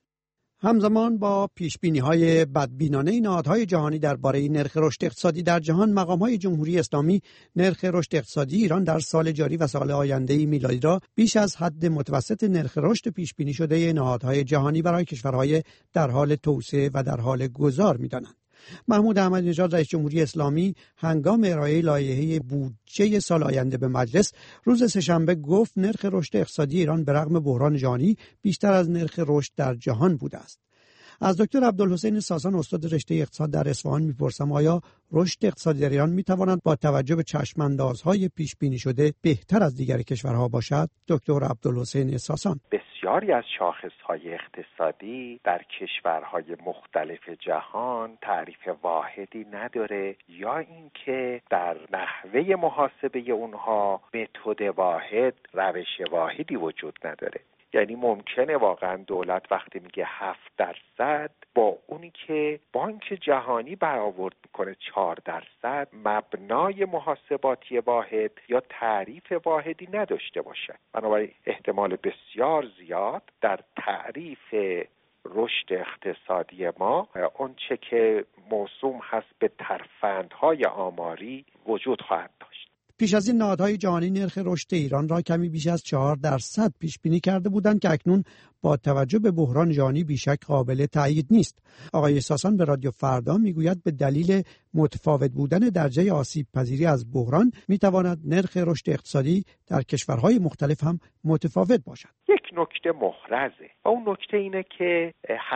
همزمان با پیشبینی‌های بدبینانه نهادهای جهانی درباره نرخ رشد اقتصادی در جهان، مقام‌های جمهوری اسلامی نرخ رشد اقتصادی ایران در سال جاری و سال آینده میلادی را بیش از حد متوسط نرخ رشد پیشبینی شده نهادهای جهانی برای کشورهای در حال توسعه و در حال گذار می‌دانند. محمود احمدی نژاد رئیس جمهوری اسلامی هنگام ارائه لایحه بودجه سال آینده به مجلس روز سه‌شنبه گفت نرخ رشد اقتصادی ایران به رغم بحران جهانی بیشتر از نرخ رشد در جهان بوده است. از دکتر عبدالحسین ساسان استاد رشته اقتصاد در اصفهان میپرسم آیا رشد اقتصادی در ایران میتواند با توجه به چشماندازهای پیش بینی شده بهتر از دیگر کشورها باشد؟ دکتر عبدالحسین ساسان: بسیاری از شاخصهای اقتصادی در کشورهای مختلف جهان تعریف واحدی نداره، یا اینکه در نحوه محاسبه اونها متد واحد، روش واحدی وجود نداره. یعنی ممکنه واقعا دولت وقتی میگه هفت درصد با اونی که بانک جهانی برآورد میکنه چهار درصد مبنای محاسباتی واحد یا تعریف واحدی نداشته باشه. بنابراین احتمال بسیار زیاد در تعریف رشد اقتصادی ما اون چه که موسوم هست به ترفندهای آماری وجود خواهد داشت. پیش از این نهادهای جهانی نرخ رشد ایران را کمی بیش از چهار درصد پیش بینی کرده بودند که اکنون با توجه به بحران جهانی بیشک قابل تأیید نیست. آقای ساسان به رادیو فردا میگوید به دلیل متفاوت بودن درجه آسیب پذیری از بحران میتواند نرخ رشد اقتصادی در کشورهای مختلف هم متفاوت باشد. یک نکته محرزه و اون نکته اینه که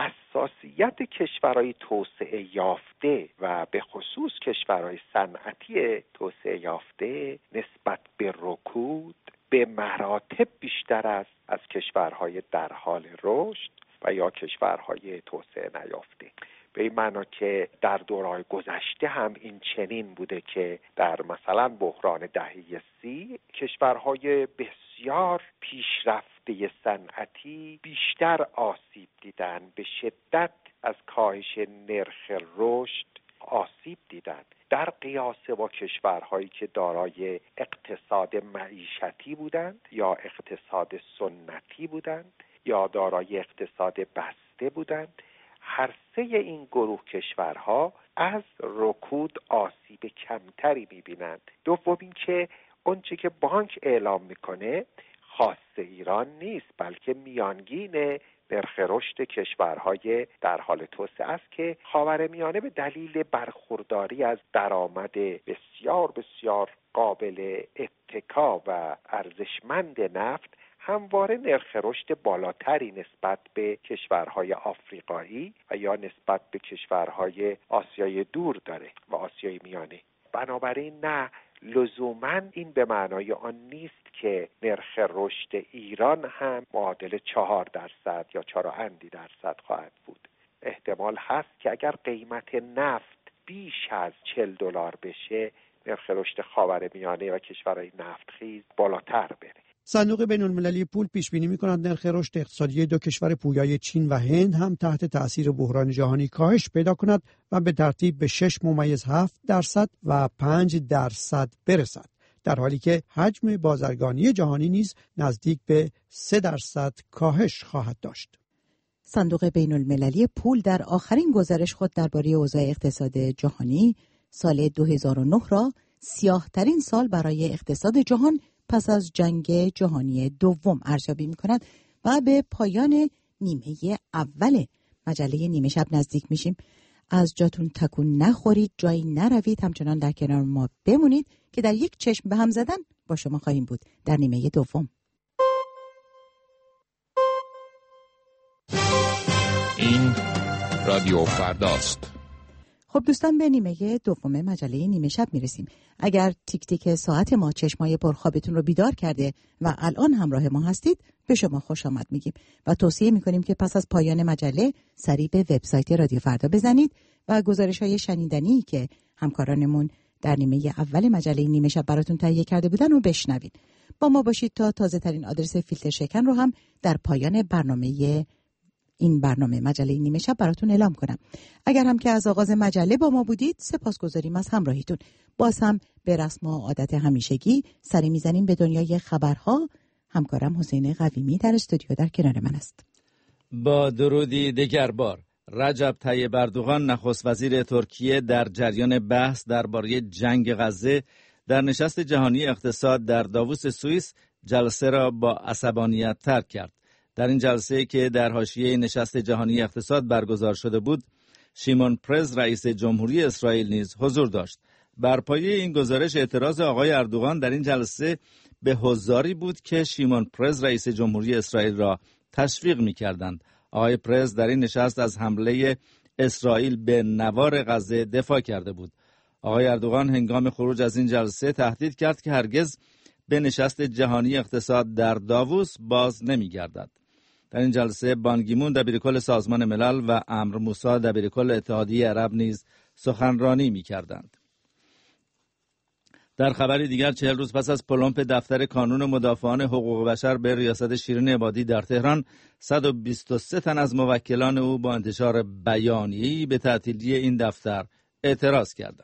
حساسیت کشورهای توسعه یافته و به خصوص کشورهای صنعتی توسعه یافته نسبت به رکود به مراتب بیشتر است از کشورهای در حال رشد و یا کشورهای توسعه نیافته. به این معنا که در دورهای گذشته هم این چنین بوده که در مثلا بحران دهه سی کشورهای بسیار پیشرفته صنعتی بیشتر آسیب دیدن، به شدت از کاهش نرخ رشد آسیب دیدن در قیاس با کشورهایی که دارای اقتصاد معیشتی بودند یا اقتصاد سنتی بودند یا دارای اقتصاد بسته بودند. هر سه این گروه کشورها از رکود آسیب کمتری می‌بینند. دوم اینکه اونچه که بانک اعلام میکنه خاص ایران نیست، بلکه میانگین نرخ رشد کشورهای در حال توسعه است که خاورمیانه به دلیل برخورداری از درآمد بسیار بسیار قابل اتکا و ارزشمند نفت همواره نرخ رشد بالاتری نسبت به کشورهای آفریقایی و یا نسبت به کشورهای آسیای دور داره و آسیای میانه. بنابراین نه لزوماً این به معنای آن نیست که نرخ رشد ایران هم معادل چهار درصد یا چهار و اندی درصد خواهد بود. احتمال هست که اگر قیمت نفت بیش از چهل دلار بشه نرخ رشد خاورمیانه و کشورهای نفتخیز بالاتر بره. صندوق بین‌المللی پول پیش بینی می‌کند نرخ رشد اقتصادی دو کشور پویای چین و هند هم تحت تأثیر بحران جهانی کاهش پیدا کند و به ترتیب به شش ممیز هفت درصد و پنج درصد برسد، در حالی که حجم بازرگانی جهانی نیز نزدیک به سه درصد کاهش خواهد داشت. صندوق بین المللی پول در آخرین گزارش خود درباره اوضاع اقتصاد جهانی سال دو هزار و نه را سیاه‌ترین سال برای اقتصاد جهان پس از جنگ جهانی دوم ارزیابی می‌کند و به پایان نیمه اول مجله نیمه شب نزدیک میشیم. از جاتون تکون نخورید، جایی نروید، همچنان در کنار ما بمونید که در یک چشم به هم زدن با شما خواهیم بود در نیمه دوم. این رادیو فرداست. خب دوستان، به نیمه دوم مجله نیمه شب میرسیم. اگر تیک تیک ساعت ما چشمای پرخوابتون رو بیدار کرده و الان همراه ما هستید، به شما خوش آمد میگیم و توصیه میکنیم که پس از پایان مجله سریع به وبسایت رادیو فردا بزنید و گزارش‌های شنیدنی که همکارانمون در نیمه اول مجله نیمه شب براتون تهیه کرده بودن رو بشنوید. با ما باشید تا تازه ترین آدرس فیلتر شکن رو هم در پایان برنامه این برنامه مجله نیمه شب براتون اعلام کنم. اگر هم که از آغاز مجله با ما بودید، سپاسگزاریم از همراهیتون. باز هم به رسم و عادت همیشگی سری میزنیم به دنیای خبرها. همکارم حسین قویمی در استودیو در کنار من است. با درودی دیگر بار، رجب طیب اردوغان نخست وزیر ترکیه در جریان بحث درباره جنگ غزه در نشست جهانی اقتصاد در داووس سوئیس جلسه را با عصبانیت ترک کرد. در این جلسه که در حاشیه نشست جهانی اقتصاد برگزار شده بود، شیمون پرز رئیس جمهوری اسرائیل نیز حضور داشت. بر پایه این گزارش اعتراض آقای اردوغان در این جلسه به حضاری بود که شیمون پرز رئیس جمهوری اسرائیل را تشویق می‌کردند. آقای پرز در این نشست از حمله اسرائیل به نوار غزه دفاع کرده بود. آقای اردوغان هنگام خروج از این جلسه تهدید کرد که هرگز به نشست جهانی اقتصاد در داووس باز نمی‌گردد. در این جلسه بان کی مون دبیرکل سازمان ملل و عمرو موسی دبیرکل اتحادیه عرب نیز سخنرانی می‌کردند. در خبری دیگر، چهل روز پس از پلمپ دفتر کانون مدافعان حقوق بشر به ریاست شیرین عبادی در تهران، صد و بیست و سه تن از موکلان او با انتشار بیانیه‌ای به تعطیلی این دفتر اعتراض کردند.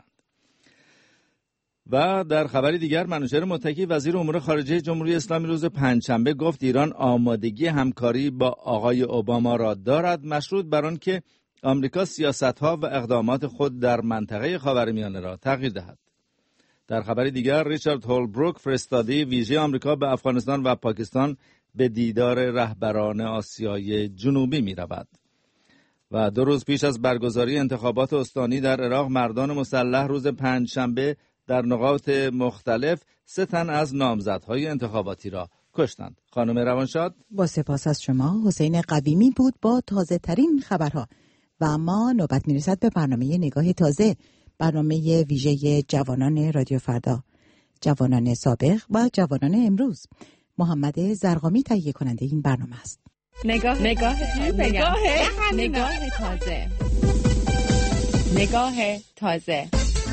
و در خبری دیگر، منوچهر متکی وزیر امور خارجه جمهوری اسلامی روز پنجشنبه گفت ایران آمادگی همکاری با آقای اوباما را دارد، مشروط بر آن که آمریکا سیاست‌ها و اقدامات خود در منطقه خاورمیانه را تغییر دهد. در خبری دیگر، ریچارد هولبروک فرستاده ویژه آمریکا به افغانستان و پاکستان به دیدار رهبران آسیای جنوبی می رود. و دو روز پیش از برگزاری انتخابات استانی در عراق، مردان مسلح روز پنجشنبه در نقاط مختلف سه تن از نامزدهای انتخاباتی را کشتند. خانم روانشاد، با سپاس از شما. حسین قویمی بود با تازه ترین خبرها. و اما نوبت می رسد به برنامه نگاه تازه، برنامه ویژه جوانان رادیو فردا، جوانان سابق و جوانان امروز. محمد زرقامی تهیه کننده این برنامه است. نگاه نگاه نگاه نگاه تازه نگاه تازه.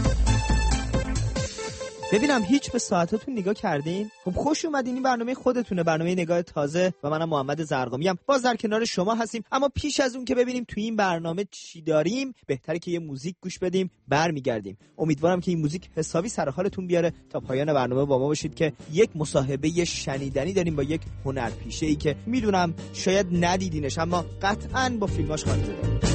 ببینم هیچ به ساعتاتون نگاه کردین؟ خب خوش اومدین، این برنامه خودتونه، برنامه نگاه تازه و منم محمد زرقامی ام. باز در کنار شما هستیم. اما پیش از اون که ببینیم توی این برنامه چی داریم، بهتره که یه موزیک گوش بدیم، برمیگردیم. امیدوارم که این موزیک حسابی سر حالتون بیاره. تا پایان برنامه با ما باشید که یک مصاحبه شنیدنی داریم با یک هنرپیشه‌ای که میدونم شاید ندیدینش، اما قطعاً با فیلماش خاطره دارید.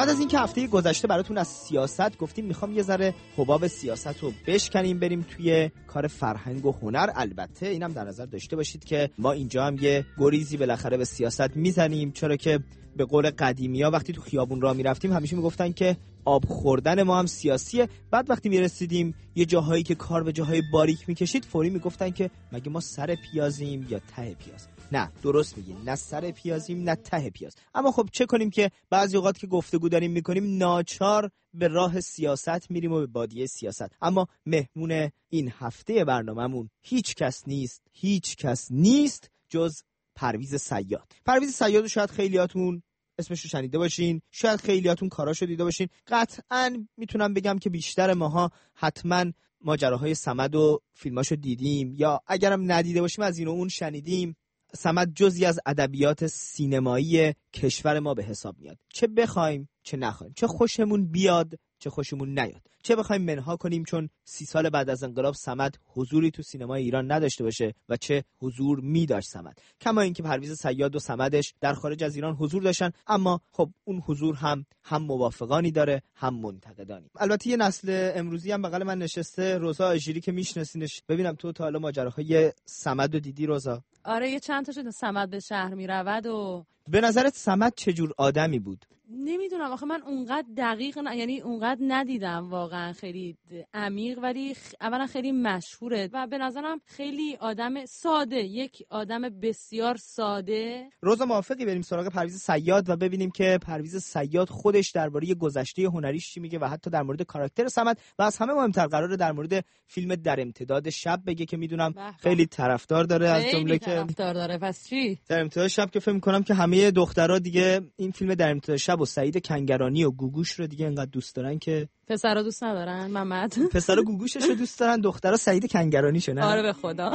بعد از اینکه هفته گذشته براتون از سیاست گفتیم، میخوام یه ذره حباب سیاست رو بشکنیم بریم توی کار فرهنگ و هنر. البته اینم در نظر داشته باشید که ما اینجا هم یه گریزی بالاخره به سیاست میزنیم، چرا که به قول قدیمی‌ها وقتی تو خیابون راه میرفتیم همیشه میگفتن که آب خوردن ما هم سیاسیه. بعد وقتی میرسیدیم یه جاهایی که کار به جاهای باریک میکشید، فوری میگفتن که مگه ما سر پیازیم یا ته پیاز؟ نه، درست میگین، نه سر پیازیم نه ته پیاز. اما خب چه کنیم که بعضی اوقات که گفتگو داریم میکنیم ناچار به راه سیاست میریم و به بادیه سیاست. اما مهمون این هفته برنامه‌مون هیچ کس نیست، هیچ کس نیست جز پرویز صیاد. پرویز صیاد شاید خیلیاتون اسمشو شنیده باشین، شاید خیلیاتون کاراشو دیده باشین. قطعاً میتونم بگم که بیشتر ماها حتماً ماجراهای صمد و فیلماشو دیدیم، یا اگرم ندیده باشیم از این و اون شنیدیم. صمد جزئی از ادبیات سینمایی کشور ما به حساب میاد، چه بخوایم چه نخوایم، چه خوشمون بیاد چه خوشمون نیاد، چه بخوایم منها کنیم چون سی سال بعد از انقلاب صمد حضوری تو سینمای ایران نداشته باشه و چه حضور می داشت صمد. کما اینکه پرویز صیاد و صمدش در خارج از ایران حضور داشتن، اما خب اون حضور هم هم موافقانی داره هم منتقدانی. البته یه نسل امروزی هم بغل من نشسته، روزا آژیری که میشناسینش. ببینم تو تا حالا ماجراهای صمد رو دیدی روزا؟ آره، یه چند تا شده صمد به شهر میرود. و به نظرت صمد چه جور آدمی بود؟ نمیدونم آخه من اونقدر دقیق ن... یعنی اونقدر ندیدم واقعا خیلی عمیق، ولی خ... اولا خیلی مشهوره و به نظرم خیلی آدم ساده، یک آدم بسیار ساده. روزا موافقی بریم سراغ پرویز صیاد و ببینیم که پرویز صیاد خودش درباره گذشته هنریش چی میگه و حتی در مورد کاراکتر صمد، و از همه مهمتر قراره در مورد فیلم در امتداد شب بگه که میدونم خیلی طرفدار داره، از جمله که طرفدار داره. پس چی؟ در امتداد شب که فکر می‌کنم که همه دخترها دیگه این فیلم در امتداد شب و سعید کنگرانی و گوگوش رو دیگه انقدر دوست دارن که پسرا دوست ندارن. محمد پسرا گوگوشش رو دوست دارن، دخترها سعید کنگرانیشو. نه آره به خدا.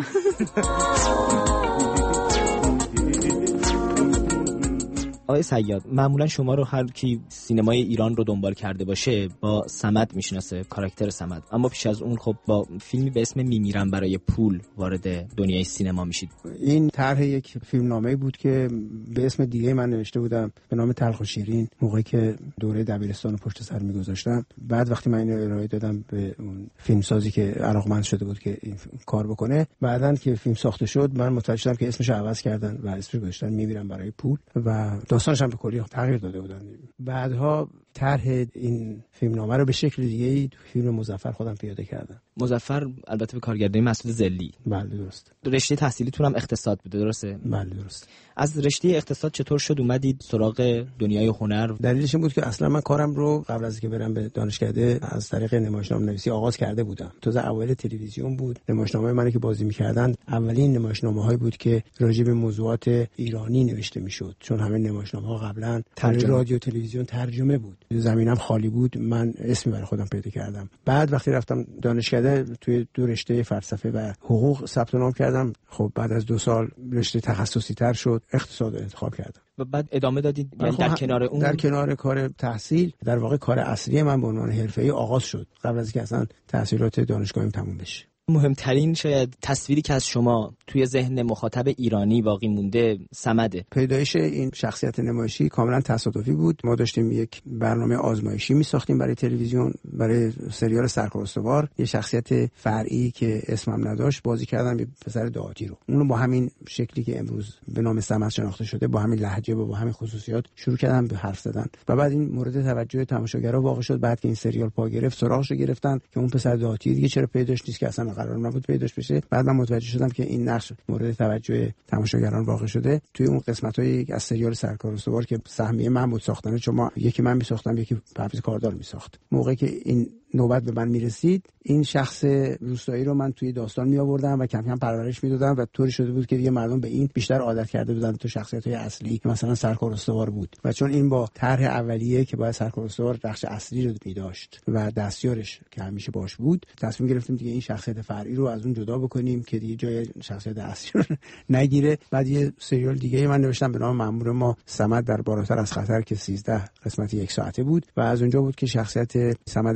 آقای صیاد، معمولا شما رو هر کی سینمای ایران رو دنبال کرده باشه با صمد میشناسه، کاراکتر صمد، اما پیش از اون خب با فیلمی به اسم میمیرم برای پول وارد دنیای سینما میشید. این طرح یک فیلمنامه بود که به اسم دیگه من نوشته بودم به نام تلخ و شیرین، موقعی که دوره دبیرستان رو پشت سر میگذاشتم. بعد وقتی من اینو ارائه دادم به اون فیلمسازی که علاقمند شده بود که این کار بکنه، بعدن که فیلم ساخته شد من متوجه شدم که اسمش عوض کردن و اسمش گذاشتن میمیرم برای پول و داستانش هم به کلی تغییر داده بودن. بعدها طرح این فیلمنامه رو به شکل دیگه‌ای تو فیلم مظفر خودم پیاده کردم. مظفر البته به کارگردانی مسعود زلی. بله درست. رشته تحصیلیتون هم اقتصاد بوده درسته؟ بله درست. از رشته اقتصاد چطور شد اومدید سراغ دنیای هنر؟ دلیلش این بود که اصلا من کارم رو قبل از اینکه برم به دانشکده از طریق نمایشنامه‌نویسی آغاز کرده بودم. تو اوایل تلویزیون بود، نمایشنامه منی که بازی می‌کردن اولین نمایشنامه‌هایی بود که راجع به موضوعات ایرانی نوشته می‌شد، چون همه نمایشنامه‌ها قبلا ترجمه رادیو تلویزیون ترجمه بود. زمینم خالی بود، من اسمی برای خودم پیدا کردم. بعد وقتی رفتم دانشکده توی دو رشته فلسفه و حقوق ثبت نام کردم. خب بعد از دو سال رشته تخصصی تر شد، اقتصاد رو انتخاب کردم. و بعد ادامه دادید یعنی در کنار اون؟ در کنار کار تحصیل در واقع کار اصلی من به عنوان حرفه‌ای آغاز شد قبل از اینکه اصلا تحصیلات دانشگاهیم تموم بشه. مهمترین شاید تصویری که از شما توی ذهن مخاطب ایرانی باقی مونده صمده. پیدایش این شخصیت نمایشی کاملا تصادفی بود. ما داشتیم یک برنامه آزمایشی می‌ساختیم برای تلویزیون، برای سریال سرکار استوار. یه شخصیت فرعی که اسمم نداشت بازی کردم، یه پسر دهاتی رو. اونو با همین شکلی که امروز به نام صمد شناخته شده، با همین لهجه و با همین خصوصیات شروع کردم به حرف زدن و بعد این مورد توجه تماشاگرها واقع شد. بعد که این سریال پا گرفت سراغش رو گرفتن که اون پسر دهاتی دیگه چرا پیداش نیست که اصلا قرار نبود پیداش بشه. بعد من متوجه شدم که این نقش مورد توجه تماشاگران واقع شده. توی اون قسمت‌های از سریال سرکار استوار که سهمیه من بود ساختنه، چون ما یکی من می‌ساختم یکی پرویز کاردار می‌ساخت. موقعی که این نوبت به من میرسید، این شخص روستایی رو من توی داستان می آوردم و کم کم پرورش میدادم و طوری شده بود که دیگه مردم به این بیشتر عادت کرده بودن تو شخصیت‌های اصلی که مثلا سرکار استوار بود. و چون این با طرح اولیه که باید سرکار استوار بخش اصلی رو می‌داشت و دستیارش که همیشه باش بود، تصمیم گرفتیم دیگه این شخصیت فرعی رو از اون جدا بکنیم که دیگه جای شخصیت اصلی رو نگیره. بعد یه سریال دیگه من نوشتم به نام مأمور ما صمد در بالاتر از خطر که سیزده قسمت یک ساعته بود و از اونجا بود که شخصیت صمد روستایی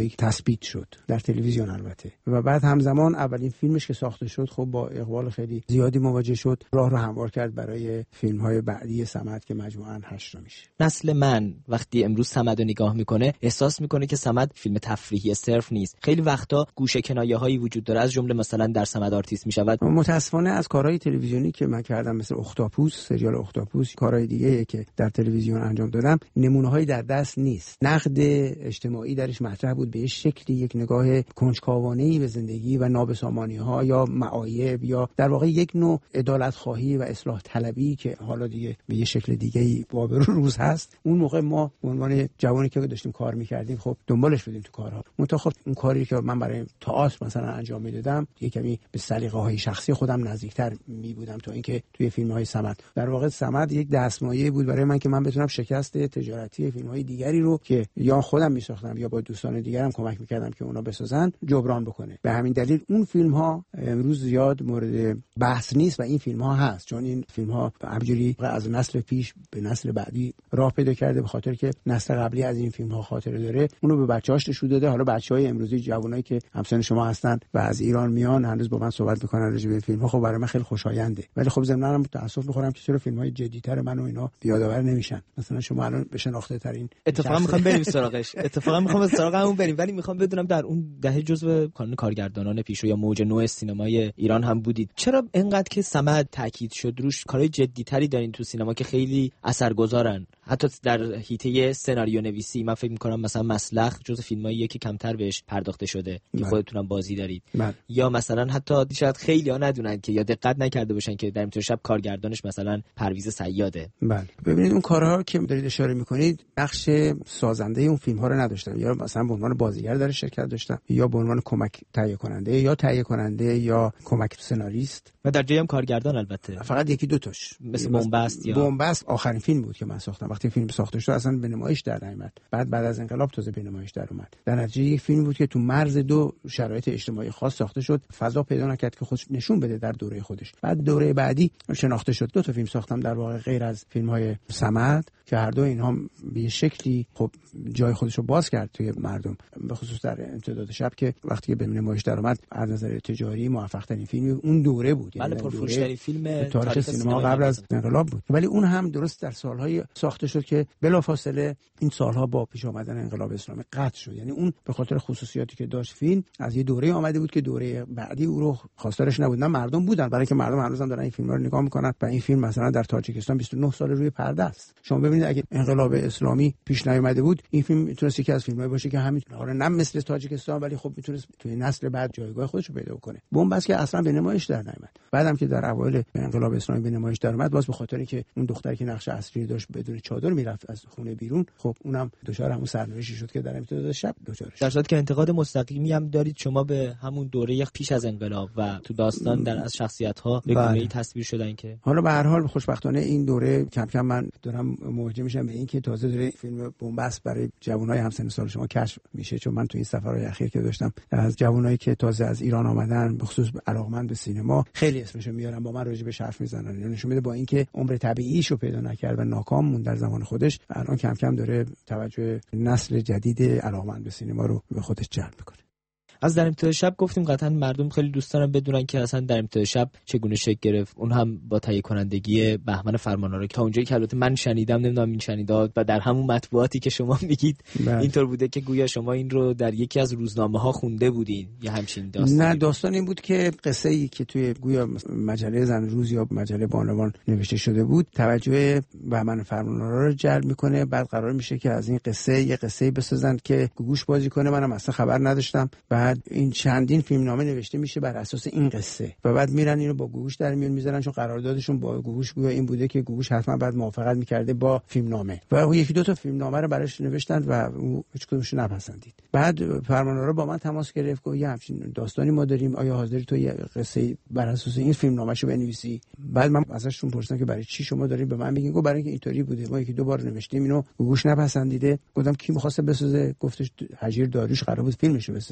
سینمایی تثبیت شد، در تلویزیون البته. و بعد همزمان اولین فیلمش که ساخته شد خب با اقبال خیلی زیادی مواجه شد، راه رو هموار کرد برای فیلم‌های بعدی صمد که مجموعاً هشت تا میشه. نسل من وقتی امروز صمد رو نگاه میکنه احساس میکنه که صمد فیلم تفریحی صرف نیست. خیلی وقتا گوشه کنایه‌هایی وجود داره، از جمله مثلا در صمد آرتیست میشود. متاسفانه از کارهای تلویزیونی که من کردم مثل اختاپوس، سریال اختاپوس، کارهای دیگه که در تلویزیون انجام دادم، نمونه‌هایی در دست نیست. نقد اجتماعی درش مطرح بود به شکلی، یک نگاه کنجکاوانه‌ای به زندگی و نابسامانی‌ها یا معایب یا در واقع یک نوع عدالت خواهی و اصلاح طلبی که حالا دیگه به یه شکل دیگه‌ای بابر روز هست. اون موقع ما به عنوان جوانی که داشتیم کار می‌کردیم خب دنبالش بودیم تو کارها. منتها خب اون کاری که من برای تئاتر مثلا انجام میدادم یه کمی به سلیقه‌های شخصی خودم نزدیکتر می‌بودم تا اینکه توی فیلم‌های صمد. در واقع صمد یک دستمایه بود برای من که من بتونم شکست تجارتی فیلم‌های دیگری رو که یا خودم می‌ساختم یا با دوستان دیگرم کمک می‌کردم که اونا بسازن جبران بکنه. به همین دلیل اون فیلم‌ها امروز زیاد مورد بحث نیست و این فیلم‌ها هست، چون این فیلم‌ها همجوری از نسل پیش به نسل بعدی راه پیدا کرده، به خاطر که نسل قبلی از این فیلم‌ها خاطره داره، اونو به بچه‌هاش نشون داده. حالا بچه‌های امروزی جوانایی که همسن شما هستن و از ایران میان هنوز با من صحبت می‌کنن راجع به این فیلم‌ها، خب برای من خیلی خوشاینده. ولی خب ضمناً هم تأسف می‌خورم که چرا فیلم‌های جدی‌تر من و اینا یادآور نمیشن. مثلا شما الان به شناخته‌ترین اتفاقا می‌خوام بریم سراغش. اتفاقا می‌خوام سراغ همون بریم، ولی می‌خوام بدونم در اون دهه جزو کانون کارگردانان پیشرو یا موج نو سینمای ایران هم بودید. چرا اینقدر که صمد تاکید شد روش کارهای جدی‌تری دارین تو سینما که خیلی اثرگذارن؟ حتی در حیطه سناریو نویسی من فکر می‌کنم مثلا مسلخ جزو فیلماییه که کمتر بهش پرداخته شده که خودتونم بازی دارید. من. یا مثلا حتی شاید خیلی‌ها ندونن که یا دقت نکرده باشن که در امتحان شب کارگردانش مثلا پرویز صیاده. بله. ببینید اون کارها که دارید اشاره می‌کنید نقش سازنده اون فیلم‌ها رو نداشتن، یا مثلا به عنوان بازیگر در شرکت داشتن، یا به عنوان کمک تهیه کننده یا تهیه کننده یا کمک سناریست و در جای هم کارگردان. البته فقط یکی دو تاش مثل بنبست یا بنبست آخرین فیلم بود که من ساختم. وقتی فیلم ساخته شد اصلا به نمایش در نیامد، بعد بعد از انقلاب تازه به نمایش در اومد. در نتیجه یک فیلم بود که تو مرز دو شرایط اجتماعی خاص ساخته شد، فضا پیدا نکرد که خودش نشون بده در دوره خودش. بعد دوره بعدی شناخته شد. دو تا فیلم ساختم در واقع غیر از فیلم‌های صمد که هر دو اینها به شکلی خب جای خودش رو باز کرد توی مردم، به خصوص در امتداد شب که وقتی به نمایش در اومد از نظر تجاری موفق ترین فیلم اون دوره بود. بله، پرفروش‌ترین فیلم تاریخ سینما قبل از انقلاب بود. ولی اون هم درست در سالهای ساخته شد که بلافاصله این سالها با پیش آمدن انقلاب اسلامی قطع شد. یعنی اون به خاطر خصوصیاتی که داشت فیلم از یه دوره آمده بود که دوره بعدی او رو خواستارش نبود، نه مردم بودن، برای که مردم هنوزم دارن این فیلم‌ها رو نگاه می‌کنن و این فیلم مثلا در تاجیکستان بیست و نه سال روی پرده است. شما ببینید اگه انقلاب اسلامی پیش نیامده بود این فیلم میتونست یکی از فیلم‌های باشه که همین حالا نه مثل تاجیکستان ولی خب میتونست توی نسل بعد جایگاه خودش رو پیدا کنه. بنبست که اصلا به نمایش در نیامد. بعدم که در اوایل انقلاب اسلامی به نمایش در اومد باز به خاطر که اون دختری که نقش اصلی داشت بدون چادر میرفت از خونه بیرون، خب اونم دچار همون سرنوشتی شد که در امتداد شب دچار شد. در صورتی که انتقاد مستقیمی هم دارید شما به همون دوره پیش از انقلاب و تو داستان در از شخصیت‌ها به گونه‌ای تصویر شدن که حالا به هر حال خوشبختانه این دوره کم کم من دارم مواجه میشم به این که تازه داره فیلم بنبست برای جوانای همسن سال شما کشف میشه، چون من تو این سفرهای اخیر که داشتم از جوانایی که تازه از ایران آمدن به خصوص علاقمند به سینما خیلی اسمشو میارن، با من راجع به حرف میزنن. یعنی نشون میده با اینکه عمر طبیعیشو پیدا نکرد و ناکام موند در زمان خودش، الان کم کم داره توجه نسل جدید علاقمند به سینما رو به خودش جلب میکنه. از در امتداد شب گفتیم قطعا مردم خیلی دوست دارن بدونن که اصلا در امتداد شب چگونه شکل گرفت، اون هم با تهیه کنندگی بهمن فرمان‌آرا که تا اونجایی که البته من شنیدم نمیدونم این شنیداد و در همون مطبوعاتی که شما میگید اینطور بوده که گویا شما این رو در یکی از روزنامه‌ها خونده بودین یا همچین داستانی؟ نه، داستان این بود که قصه‌ای که توی گویا مجله زن روز یا مجله بانوان نوشته شده بود توجه بهمن فرمان‌آرا رو جلب میکنه. بعد قرار میشه که از این قصه یه قصه‌ای بسازن که گوگوش بازی کنه. منم اصلا خبر نداشتم. بعد این چندین فیلمنامه نوشته میشه بر اساس این قصه و بعد میرن اینو با گوگوش در میون میذارن، چون قراردادشون با گوگوش گویا این بوده که گوگوش حتما بعد موافقت میکرده با فیلمنامه و اون یکی دو تا فیلمنامه رو براش نوشتن و او هیچ کدومش نپسندید. بعد فرمان‌آرا با من تماس گرفت که یه همچین داستانی ما داریم، آیا حاضری تو یه قصه بر اساس این فیلمنامه‌شو بنویسی؟ بعد من ازشون پرسیدم که برای چی شما دارین به من میگین؟ گفت برای اینکه اینطوری بوده، ما یکی دو بار نوشتیم اینو گوگوش نپسندیده. گفتم کی می‌خواسته بسازه؟ گفتش هجیر داریوش قرار بود فیلمشو بسازه. من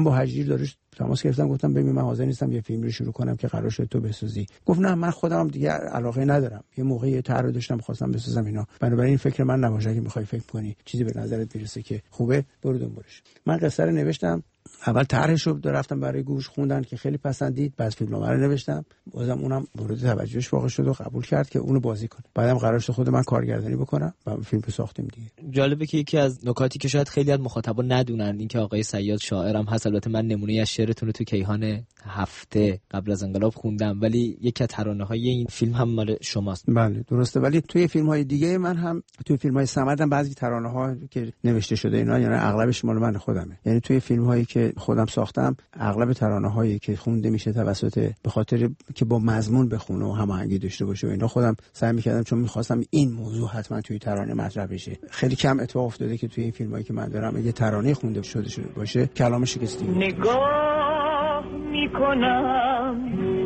با هجیر داروش تماس گرفتم، گفتم ببین من حاضر نیستم یه فیلم رو شروع کنم که قرار شد تو بسازی. گفت نه من خودم دیگه علاقه ندارم، یه موقعی طرح داشتم خواستم بسازم اینا، بنابراین فکر من نباشه، اگه میخوای فکر کنی چیزی به نظرت برسه که خوبه برو دنبالش. من قصه رو نوشتم، اول طرحش رو رفتم برای گوش خوندن که خیلی پسندید، بعد فیلمنامه رو نوشتم، بازم اونم مورد توجهش واقع شد و قبول کرد که اونو بازی کنه. بعدم قرار شد خود من کارگردانی بکنم و فیلم رو ساختیم دیگه. جالبه که یکی از نکاتی که شاید خیلی از مخاطبا ندونن این که آقای صیاد شاعرم هست. البته من نمونه از شعرتون رو تو کیهان هفته قبل از انقلاب خوندم، ولی یکی از ترانه‌های این فیلم هم مال شماست. بله درسته، ولی توی فیلم‌های دیگه من هم توی فیلم‌های صمدم بعضی ترانه‌ها که نوشته شده اینا یعنی اغلبش مال من خودمه. یعنی توی فیلم‌هایی که خودم ساختم اغلب ترانه‌هایی که خونده میشه توسط به خاطر که با مضمون بخونه و هماهنگی داشته باشه و اینا خودم سعی می‌کردم، چون می‌خواستم این موضوع حتما توی ترانه مطرح بشه. خیلی کم اتفاق افتاده که توی این فیلمایی که من دارم یه ترانه خونده شده شده باشه کلام شکستی. نگاه میکنم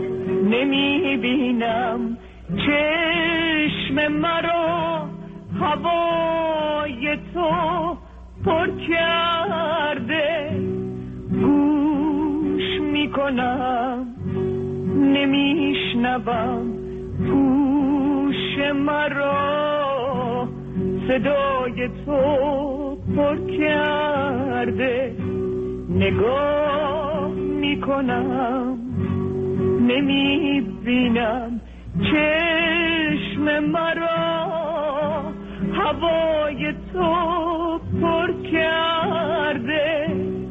نمیبینم چشم مرا هوای تو پر کرده، گوش میکنم نمیشنوم گوش مرا صدای تو پر کرده، نگاه میکنم نمیبینم چشم مرا هوای تو پر کرده،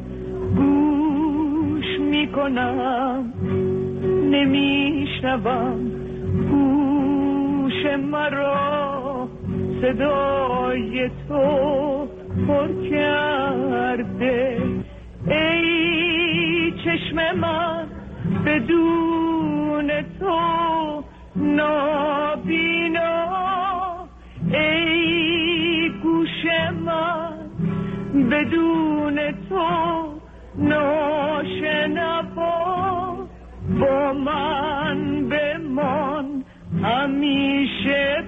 گوش میکنم نمیشنوم گوش مرا صدای تو پر کرده. ای چشم من بدون تو نابینا، ای گوش من بدون تو ناشنوا، با من بمان همیشه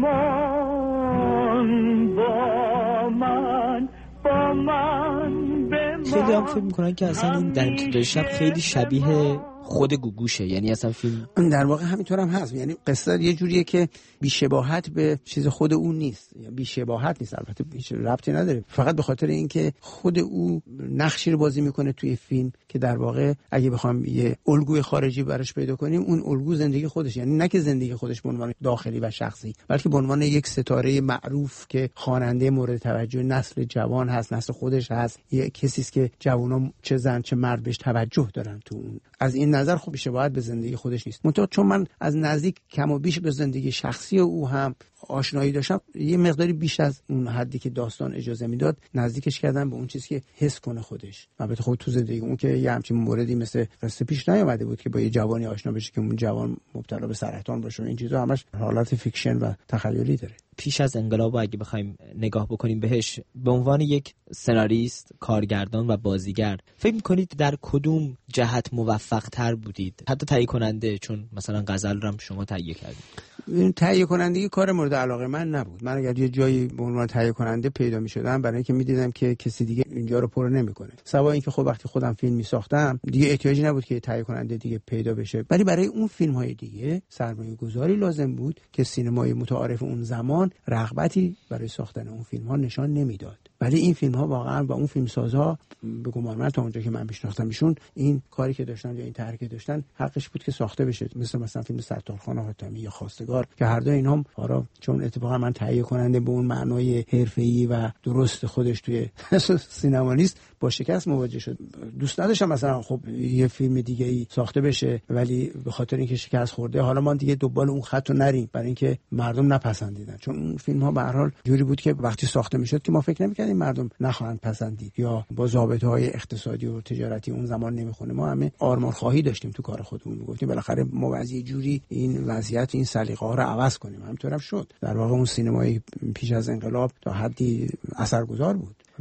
بمان، با من با من بمان. خیلی هم فکر میکنن که اصلا این در ابتدای شب خیلی شبیه خود گوگوشه، یعنی اصلا فیلم در واقع همینطور هم هست. یعنی قصه یه جوریه که بی‌شباهت به چیز خود او نیست، یعنی بی‌شباهت نیست، البته هیچ ربطی نداره، فقط به خاطر اینکه خود او نقشی رو بازی میکنه توی فیلم که در واقع اگه بخوام یه الگوی خارجی براش پیدا کنیم اون الگو زندگی خودش، یعنی نه که زندگی خودش به عنوان داخلی و شخصی، بلکه به عنوان یک ستاره معروف که خواننده مورد توجه نسل جوان هست، نسل خودش هست، یه کسی است که جوونا چه زن چه مرد بهش توجه دارن تو اون. از این نظر خب شباهت به زندگی خودش نیست. منتها چون من از نزدیک کم و بیش به زندگی شخصی او هم آشنایی داشتم، یه مقداری بیش از اون حدی که داستان اجازه میداد نزدیکش کردم به اون چیزی که حس کنه خودش. البته خب تو زندگی اون که یه همچین موردی مثل قصه پیش نیامده بود که با یه جوانی آشنا بشه که اون جوان مبتلا به سرطان باشه، این چیزا همش حالت فیکشن و تخیلی داره. پیش از انقلاب اگه بخوایم نگاه بکنیم بهش به عنوان یک سناریست، کارگردان و بازیگر، فکر می‌کنید در کدوم جهت موفق تر بودید؟ حتی تهیه کننده، چون مثلا غزل رو هم شما تهیه کردید. تهیه کنندگی کار مورد علاقه من نبود. من اگر یه جایی به عنوان تهیه کننده پیدا می‌شدم برای اینکه می‌دیدم که کسی دیگه اینجا رو پر نمی‌کنه، سوا اینکه خب وقتی خودم فیلم می‌ساختم دیگه احتیاجی نبود که تهیه کننده دیگه پیدا بشه، ولی برای اون فیلم‌های دیگه سرمایه‌گذاری لازم بود که سینمای متعارف اون زمان رغبتی برای ساختن اون فیلم‌ها نشان نمیداد. ولی این فیلم‌ها واقعا با اون فیلمسازها به گمان من تا اونجا که من میشناختم ایشون این کاری که داشتن یا این طرحی که داشتن حقش بود که ساخته بشه، مثل مثلا فیلم ستارخان حاتمی یا خواستگار که هر دو اینام حالا چون اتفاقا من تهیه کننده به اون معنای حرفه‌ای و درست خودش توی سینما نیست، با شکست مواجه شد. دوست نداشتم مثلا خب یه فیلم دیگه‌ای ساخته بشه ولی به خاطر اینکه شکست خورده حالا ما دیگه دنبال اون خط رو نریم، برای اینکه مردم نپسندیدن. چون اون فیلم‌ها به هر حال جوری بود که وقتی ساخته میشد که ما فکر نمی‌کردیم مردم نخواهند پسندید یا با ضابطه‌های اقتصادی و تجارتی اون زمان نمیخونه. ما همه آرمان خواهی داشتیم تو کار خودمون، گفتیم بالاخره ما وضعیت جوری این وضعیت این سلیقه‌ها رو عوض کنیم. همینطورم شد. در واقع اون سینمای پیش از انقلاب تا حدی اثرگذار بود.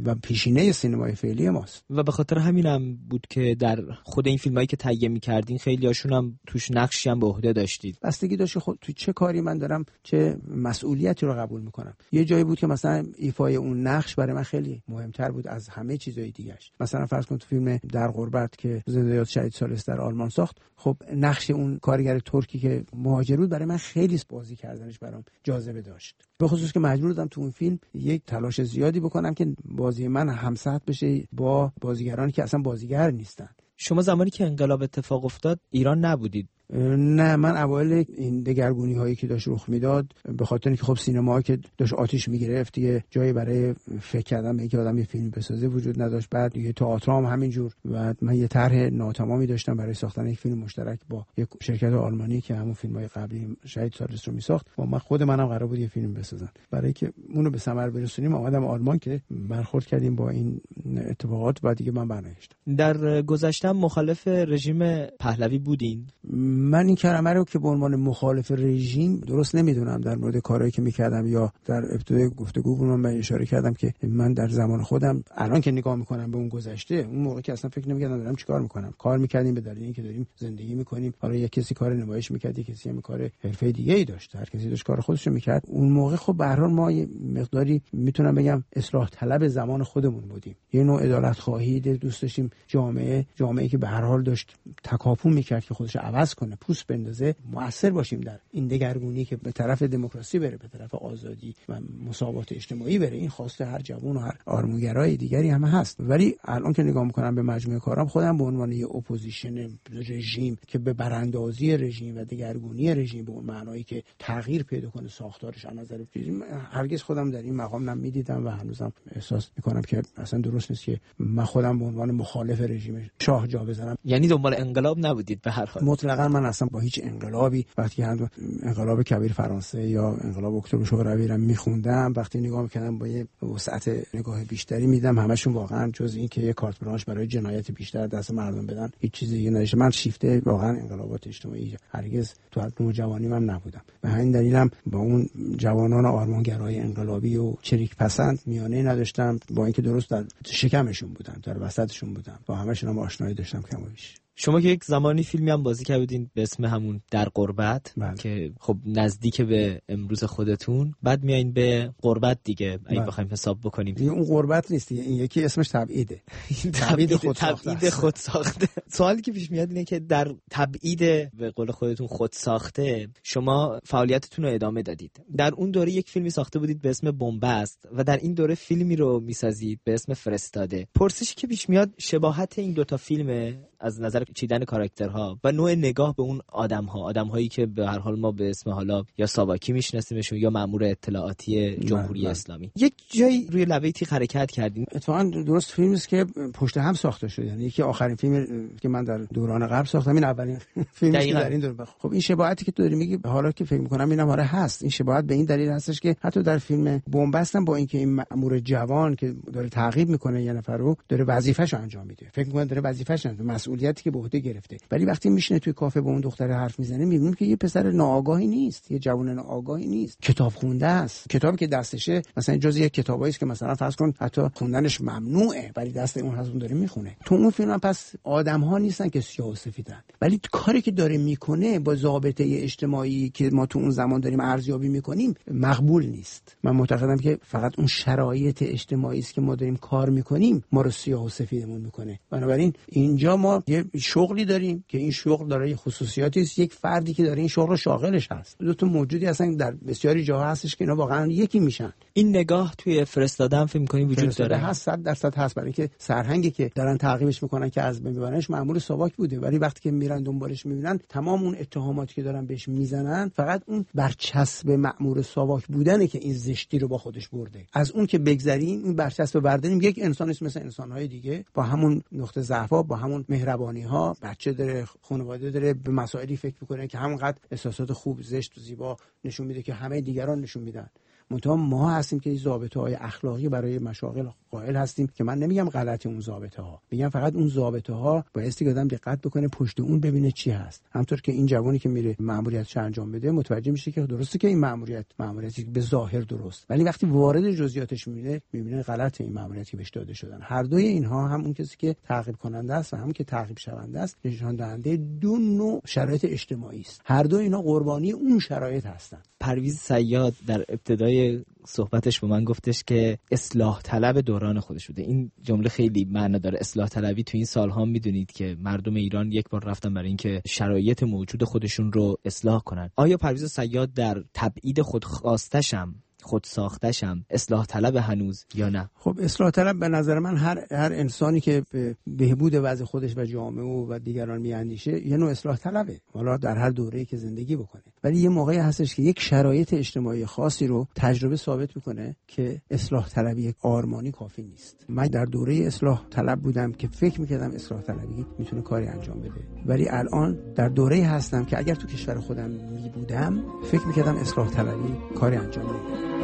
و پیشینه سینمای فعلی ماست. و به خاطر همینم بود که در خود این فیلمایی که تهیه می‌کردین خیلی هاشون هم توش نقشی هم به عهده داشتید. بستگی داشت خود تو چه کاری من دارم، چه مسئولیتی رو قبول می‌کنم. یه جایی بود که مثلا ایفای اون نقش برای من خیلی مهمتر بود از همه چیزهای دیگه‌اش. مثلا فرض کن تو فیلم در غربت که زنده‌یاد شهید ثالث در آلمان ساخت، خب نقش اون کارگر ترکی که مهاجر بود برای من خیلی بازی کردنش برام جاذبه داشت. به خصوص که مجبور بودم تو اون فیلم یک تلاش زیادی بکنم که بازی من همسط بشه با بازیگرانی که اصلا بازیگر نیستن. شما زمانی که انقلاب اتفاق افتاد ایران نبودید؟ نه، من اوایل این دگرگونی هایی که داشت رخ میداد به خاطر اینکه خب سینما که داشت آتیش میگرفت دیگه جایی برای فکر کردن به اینکه آدم یه فیلم بسازه وجود نداشت. بعد دیگه تئاتر هم همینجور و من یه طرح ناتمامی داشتم برای ساختن یک فیلم مشترک با یک شرکت آلمانی که همون فیلم‌های قبلی شهید ثالث رو میساخت و من خود منم قرار بود یه فیلم بسازم. برای که اون رو به ثمر برسونیم اومدم آلمان که برخورد کردیم با این اتفاقات و دیگه من برنگشتم. در گذشته مخالف رژیم پهلوی بودین؟ من این کلمه رو که به عنوان مخالف رژیم درست نمیدونم. در مورد کارهایی که میکردم یا در ابتدای گفتگو من به اشاره کردم که من در زمان خودم الان که نگاه میکنم به اون گذشته، اون موقع که اصلا فکر نمیکردم دارم چیکار میکنم. کار میکردیم به دلیل اینکه داریم زندگی میکنیم. حالا یک کسی کار نمایش میکرد، یک کسی هم کار حرفه دیگه ای داشت، هر کسی داشت کار خودش رو میکرد. اون موقع خب به هر حال ما یه مقداری میتونم بگم اصلاح طلب زمان خودمون بودیم. یه نوع عدالت خواهی دوست داشتیم، جامعه جامعه‌ای که به هر حال داشت تکاپو میکرد که خودش عوض کنه، پوست بندازه، مؤثر باشیم در این دگرگونی که به طرف دموکراسی بره، به طرف آزادی و مساوات اجتماعی بره. این خواسته هر جوان و هر آرمانگرای دیگری هم هست. ولی الان که نگاه میکنم به مجموعه کارام، خودم به عنوان یه اپوزیشن رژیم که به براندازی رژیم و دگرگونی رژیم به اون معنایی که تغییر پیدا کنه ساختارش از نظر رژیم، هرگز خودم در این مقام نمیدیدم و هنوزم احساس میکنم که اصلا درست نیست که من خودم به عنوان مخالف رژیم شاه جا بزنم. یعنی دنبال انقلاب نبودید به هر حال؟ مطلقاً من اصلا با هیچ انقلابی، وقتی هم انقلاب کبیر فرانسه یا انقلاب اکتبر شوروی رو میخوندم، وقتی نگاه میکردم با یه وسعت نگاه بیشتری میدم، همشون واقعا جز این که یه کارت برانش برای جنایت بیشتر دست مردم بدن هیچ چیزی دیگه نداشت. من شیفته واقعا انقلابات اجتماعی هرگز تو نوجوانی من نبودم. به همین دلیلم با اون جوانان آرمانگرای انقلابی و چریک پسند میانه نداشتم، با اینکه درست در شکمشون بودم، در وسطشون بودم، با همشون هم آشنایی داشتم کم و بیش. شما که یک زمانی فیلمی هم بازی کردین به اسم همون در غربت، بله. که خب نزدیک به امروز خودتون، بعد میایین به غربت دیگه اگه بله. بخوایم حساب بکنیم. دیگه اون غربت نیست دیگه، این یکی اسمش تبعیده. تبعید خود ساخته. تبعید خود ساخته. سوالی که پیش میاد اینه که در تبعید به قول خودتون خود ساخته شما فعالیتتون رو ادامه دادید. در اون دوره یک فیلمی ساخته بودید به اسم بنبست و در این دوره فیلمی رو میسازید به اسم فرستاده. پرسشی که پیش میاد شباهت این دوتا فیلم از نظر چیدن کاراکترها و نوع نگاه به اون آدم‌ها، آدم‌هایی که به هر حال ما به اسم حالا یا ساواکی میشناسیمشون یا مأمور اطلاعاتی جمهوری اسلامی. یک جایی روی لبه تیغ حرکت کردین. اتفاقا درست فیلمی است که پشت هم ساخته شده، یعنی یکی آخرین فیلم که من در دوران غرب ساختم، این اولین فیلمی که در این دوره. خب این شباهتی که تو داری میگی حالا که فکر می‌کنم اینم آره هست. این شباهت به این دلیل هستش که حتی در فیلم بنبست با اینکه این مأمور جوان که داره تعقیب میکنه یه نفر رو، داره وظیفه‌شو انجام میده، فکر می‌کنه داره وظیفه‌ش انجام، مسئولیتی که به عهده گرفته، ولی وقتی میشینه توی کافه با اون دختر حرف میزنه میبینیم که یه پسر ناآگاهی نیست، یه جوان ناآگاهی نیست، کتاب خونده است. کتابی که دستشه مثلا جزء یک کتابایی است که مثلا فرض کن حتی خوندنش ممنوعه، ولی دست اون هست اون داره میخونه. تو اون فیلم پس آدم‌ها نیستن که سیاه و سفیدن، ولی کاری که داره میکنه با ضابطه اجتماعی که ما تو اون زمان داریم ارزیابی میکنیم مقبول نیست. من معتقدم که فقط اون شرایط اجتماعی است که ما داریم کار میکنیم ما رو سیاه و سفیدمون میکنه. بنابراین اینجا ما یه شغلی داریم که این شغل داره یه خصوصیاتی است، یک فردی که داره این شغل رو شاغلش هست. دو تا موجودی هستن در بسیاری جاها هستش که اینا واقعا یکی میشن. این نگاه توی فرستادن فکر می‌کنی وجود داره؟ هست، صد درصد هست، برای اینکه سرهنگی که دارن تعقیبش میکنن که از بین ببرنش مأمور ساواک بوده، ولی وقتی که میرن دنبالش میبینن تمام اون اتهاماتی که دارن بهش میزنن فقط اون برچسب مأمور ساواک بودنه که این زشتی رو با خودش برده. از اون که بگذریم این برچسب برداریم، یک انسانی مثل انسان‌های دیگه با همون نقطه ضعف‌ها، با همون مهربانی‌ها، بچه داره، خانواده داره، به مسائلی فکر میکنه که همونقدر احساسات خوب، زشت و زیبا نشون میده که همه دیگران نشون میدن. منتها ما هستیم که ضابطه‌های اخلاقی برای مشاغل قائل هستیم که من نمیگم غلط اون ضابطه‌ها، میگم فقط اون ضابطه‌ها بایستی آدم دقت بکنه پشت اون ببینه چی هست. همونطور که این جوانی که میره مأموریتش انجام بده متوجه میشه که درسته که این مأموریت مأموریتی به ظاهر درست، ولی وقتی وارد جزئیاتش میبینه میبینه غلط این مأموریتی بهش داده شدن. هر دوی اینها، هم اون کسی که تعقیب کننده است و هم که تعقیب شونده است، نشان دهنده دو نوع شرایط اجتماعی است. هر دو اینا قربانی اون شرایط هستند. پرویز صیاد در ابتدای صحبتش به من گفتش که اصلاح طلب دوران خودش بوده. این جمله خیلی معنا داره. اصلاح طلبی تو این سالها میدونید که مردم ایران یک بار رفتن برای اینکه شرایط موجود خودشون رو اصلاح کنن. آیا پرویز صیاد در تبعید خودخواستشم خود ساختشم اصلاح طلب هنوز یا نه؟ خب اصلاح طلب به نظر من هر هر انسانی که به بهبود وضع خودش و جامعه و دیگران میاندیشه یه نوع اصلاح طلبه، حالا در هر دوره‌ای که زندگی بکنه. ولی یه موقعی هستش که یک شرایط اجتماعی خاصی رو تجربه ثابت میکنه که اصلاح طلبی یک آرمانی کافی نیست. من در دوره اصلاح طلب بودم که فکر میکردم اصلاح طلبی میتونه کاری انجام بده، ولی الان در دوره‌ای هستم که اگر تو کشور خودم می بودم فکر میکردم اصلاح طلبی کاری انجام نمیده.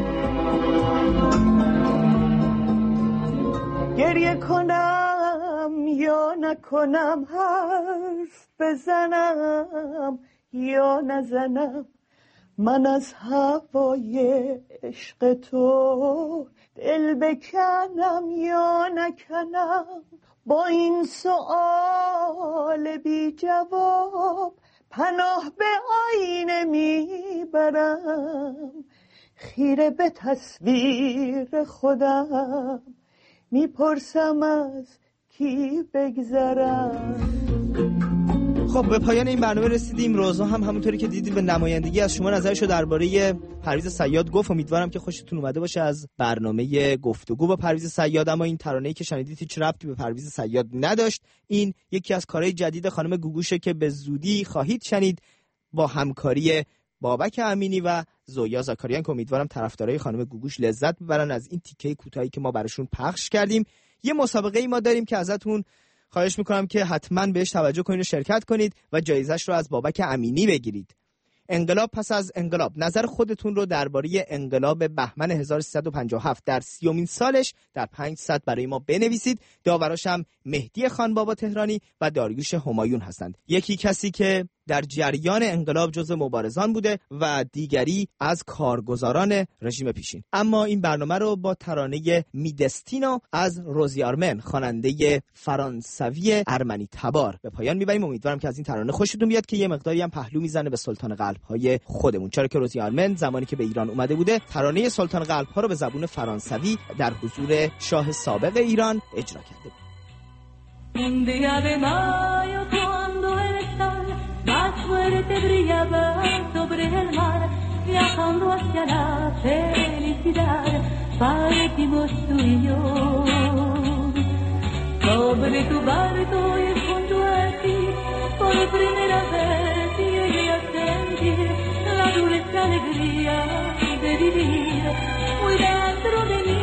گریه کنم یا نکنم، حرف بزنم یا نزنم، من از هوای عشق تو دل بکنم یا نکنم. با این سؤال بی جواب پناه به آینه میبرم، خیره به تصویر خودم میپرسم از کی بگذرم. خب به پایان این برنامه رسیدیم. روزا هم همونطوری که دیدید به نمایندگی از شما نظرشو درباره پرویز صیاد گفت. امیدوارم که خوشتون اومده باشه از برنامه گفتگو با پرویز صیاد. اما این ترانه‌ای که شنیدید هیچ ربطی به پرویز صیاد نداشت. این یکی از کارهای جدید خانم گوگوشه که به زودی خواهید شنید با همکاری بابک امینی و زویا زاکاریان که امیدوارم طرفدارای خانم گوگوش لذت ببرن از این تیکه کوتاهی که ما براشون پخش کردیم. یه مسابقه ای ما داریم که ازتون خواهش میکنم که حتما بهش توجه کنید و شرکت کنید و جایزش رو از بابک امینی بگیرید. انقلاب پس از انقلاب، نظر خودتون رو درباره انقلاب بهمن هزار و سیصد و پنجاه و هفت در سیومین سالش در پنج صد برای ما بنویسید. داوراش هم مهدی خان بابا تهرانی و داریوش همایون هستند. یکی کسی که در جریان انقلاب جزو مبارزان بوده و دیگری از کارگزاران رژیم پیشین. اما این برنامه رو با ترانه میدستینو از روزی آرمن خواننده فرانسوی ارمنی تبار به پایان میبریم. امیدوارم که از این ترانه خوشتون بیاد که یه مقداری هم پهلو میزنه به سلطان قلب‌های خودمون، چرا که روزی آرمن زمانی که به ایران اومده بوده ترانه سلطان قلب‌ها رو به زبان فرانسوی در حضور شاه سابق ایران اجرا کرده بود. Más fuerte brillaba sobre el mar, viajando hacia la felicidad, partimos tú y yo. Sobre tu barco y junto a ti, por primera vez llegué a sentir la dulce alegría de vivir muy dentro de mí.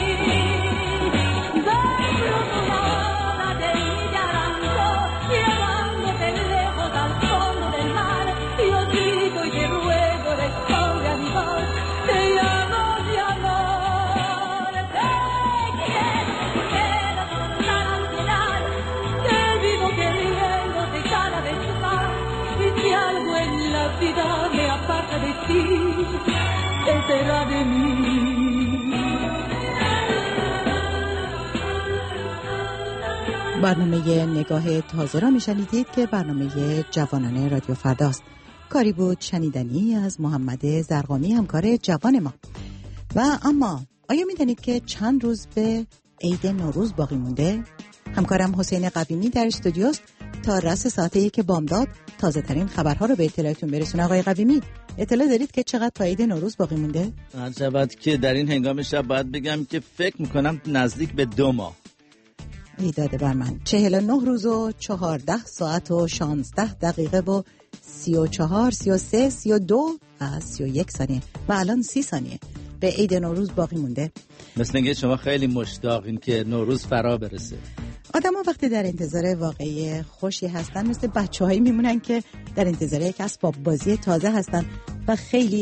Dentro tu moda de mi llanto, llevándote lejos al fondo del mar, yo grito y te ruego, responde a mi voz, te llamo de amor. Te quiero, quiero contar al final, te vivo queriéndote cada vez más, y si algo en la vida me aparta de ti, será de mí. برنامه نگاه تازه را میشنیدید که برنامه جوانانه رادیو فرداست. کاری بود شنیدنی از محمد زرقامی، همکار جوان ما. و اما آیا میدانید که چند روز به عید نوروز باقی مونده؟ همکارم حسین قویمی در استودیوست تا رس ساعت یک بامداد تازه ترین خبرها رو به اطلاعتون برسونه. آقای قویمی، اطلاع دارید که چقدر تا عید نوروز باقی مونده؟ عجبت که در این هنگام شب باید بگم که فکر میکنم نزدیک به دو ماه. ایداده بر من چهل و نه روز و چهارده ساعت و شانزده دقیقه و سی و چهار سی و سه سی و دو و سی و یک ثانیه و الان سی ثانیه به عید نوروز باقی مونده. مثل اینکه شما خیلی مشتاقین که نوروز فرا برسه. آدم ها وقتی در انتظار واقعی خوشی هستن مثل بچه هایی میمونن که در انتظار یک اسباب بازی تازه هستن و خیلی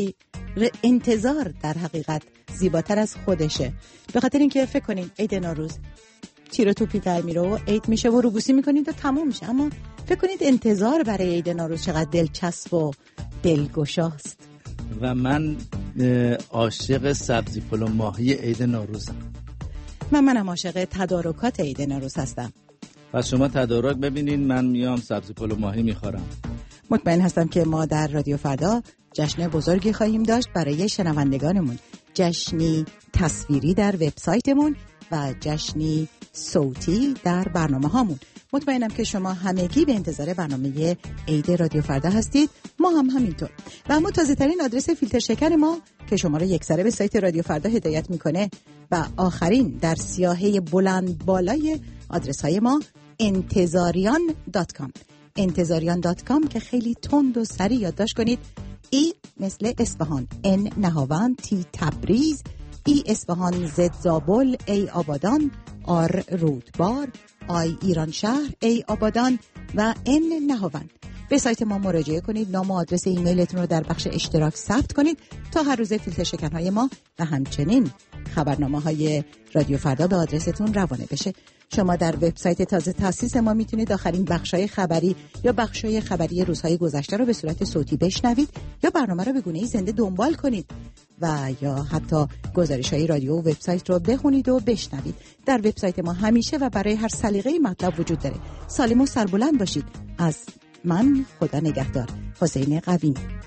انتظار در حقیقت زیباتر از خودشه. به خاطر اینکه فکر کنین عید نوروز تیر و توپی در میره و عید میشه و روبوسی میکنید و تموم میشه، اما فکر کنید انتظار برای عید نوروز چقدر دلچسب و دلگشاست. و من عاشق سبزی پلو ماهی عید نوروزم. و منم عاشق تدارکات عید نوروز هستم. و شما تدارک ببینین، من میام سبزی پلو ماهی میخورم. مطمئن هستم که ما در رادیو فردا جشن بزرگی خواهیم داشت برای شنوندگانمون. جشنی تصویری در وبسایتمون و جشنی صوتی در برنامه هامون. مطمئنم که شما همگی به انتظار برنامه عید رادیو فردا هستید، ما هم همینطور. و اما تازه ترین آدرس فیلتر شکن ما که شما رو یکسره به سایت رادیو فردا هدایت میکنه و آخرین در سیاهه بلند بالای آدرس های ما انتظاریان دات کام انتظاریان دات کام که خیلی تند و سریع یادداشت کنید. ای مثل اصفهان، ان نهاوند، تی تبریز، ای اصفهان، زد زابل، ای آبادان، آر رودبار، آی ایران شهر، ای آبادان و ان نهاوند. به سایت ما مراجعه کنید، نام و آدرس ایمیلتون رو در بخش اشتراک ثبت کنید تا هر روز فیلتر شکن‌های ما و همچنین خبرنامه‌های رادیو فردا به آدرستون روانه بشه. شما در وبسایت تازه تأسیس ما میتونید آخرین بخش‌های خبری یا بخش‌های خبری روزهای گذشته رو به صورت صوتی بشنوید یا برنامه رو به گونه‌ای زنده دنبال کنید و یا حتی گزارش‌های رادیو و وبسایت رو بخونید و بشنوید. در وبسایت ما همیشه و برای هر سلیقه‌ای مطلب وجود داره. سالم و سربلند باشید. از من خدا نگهدار. حسین قویمی.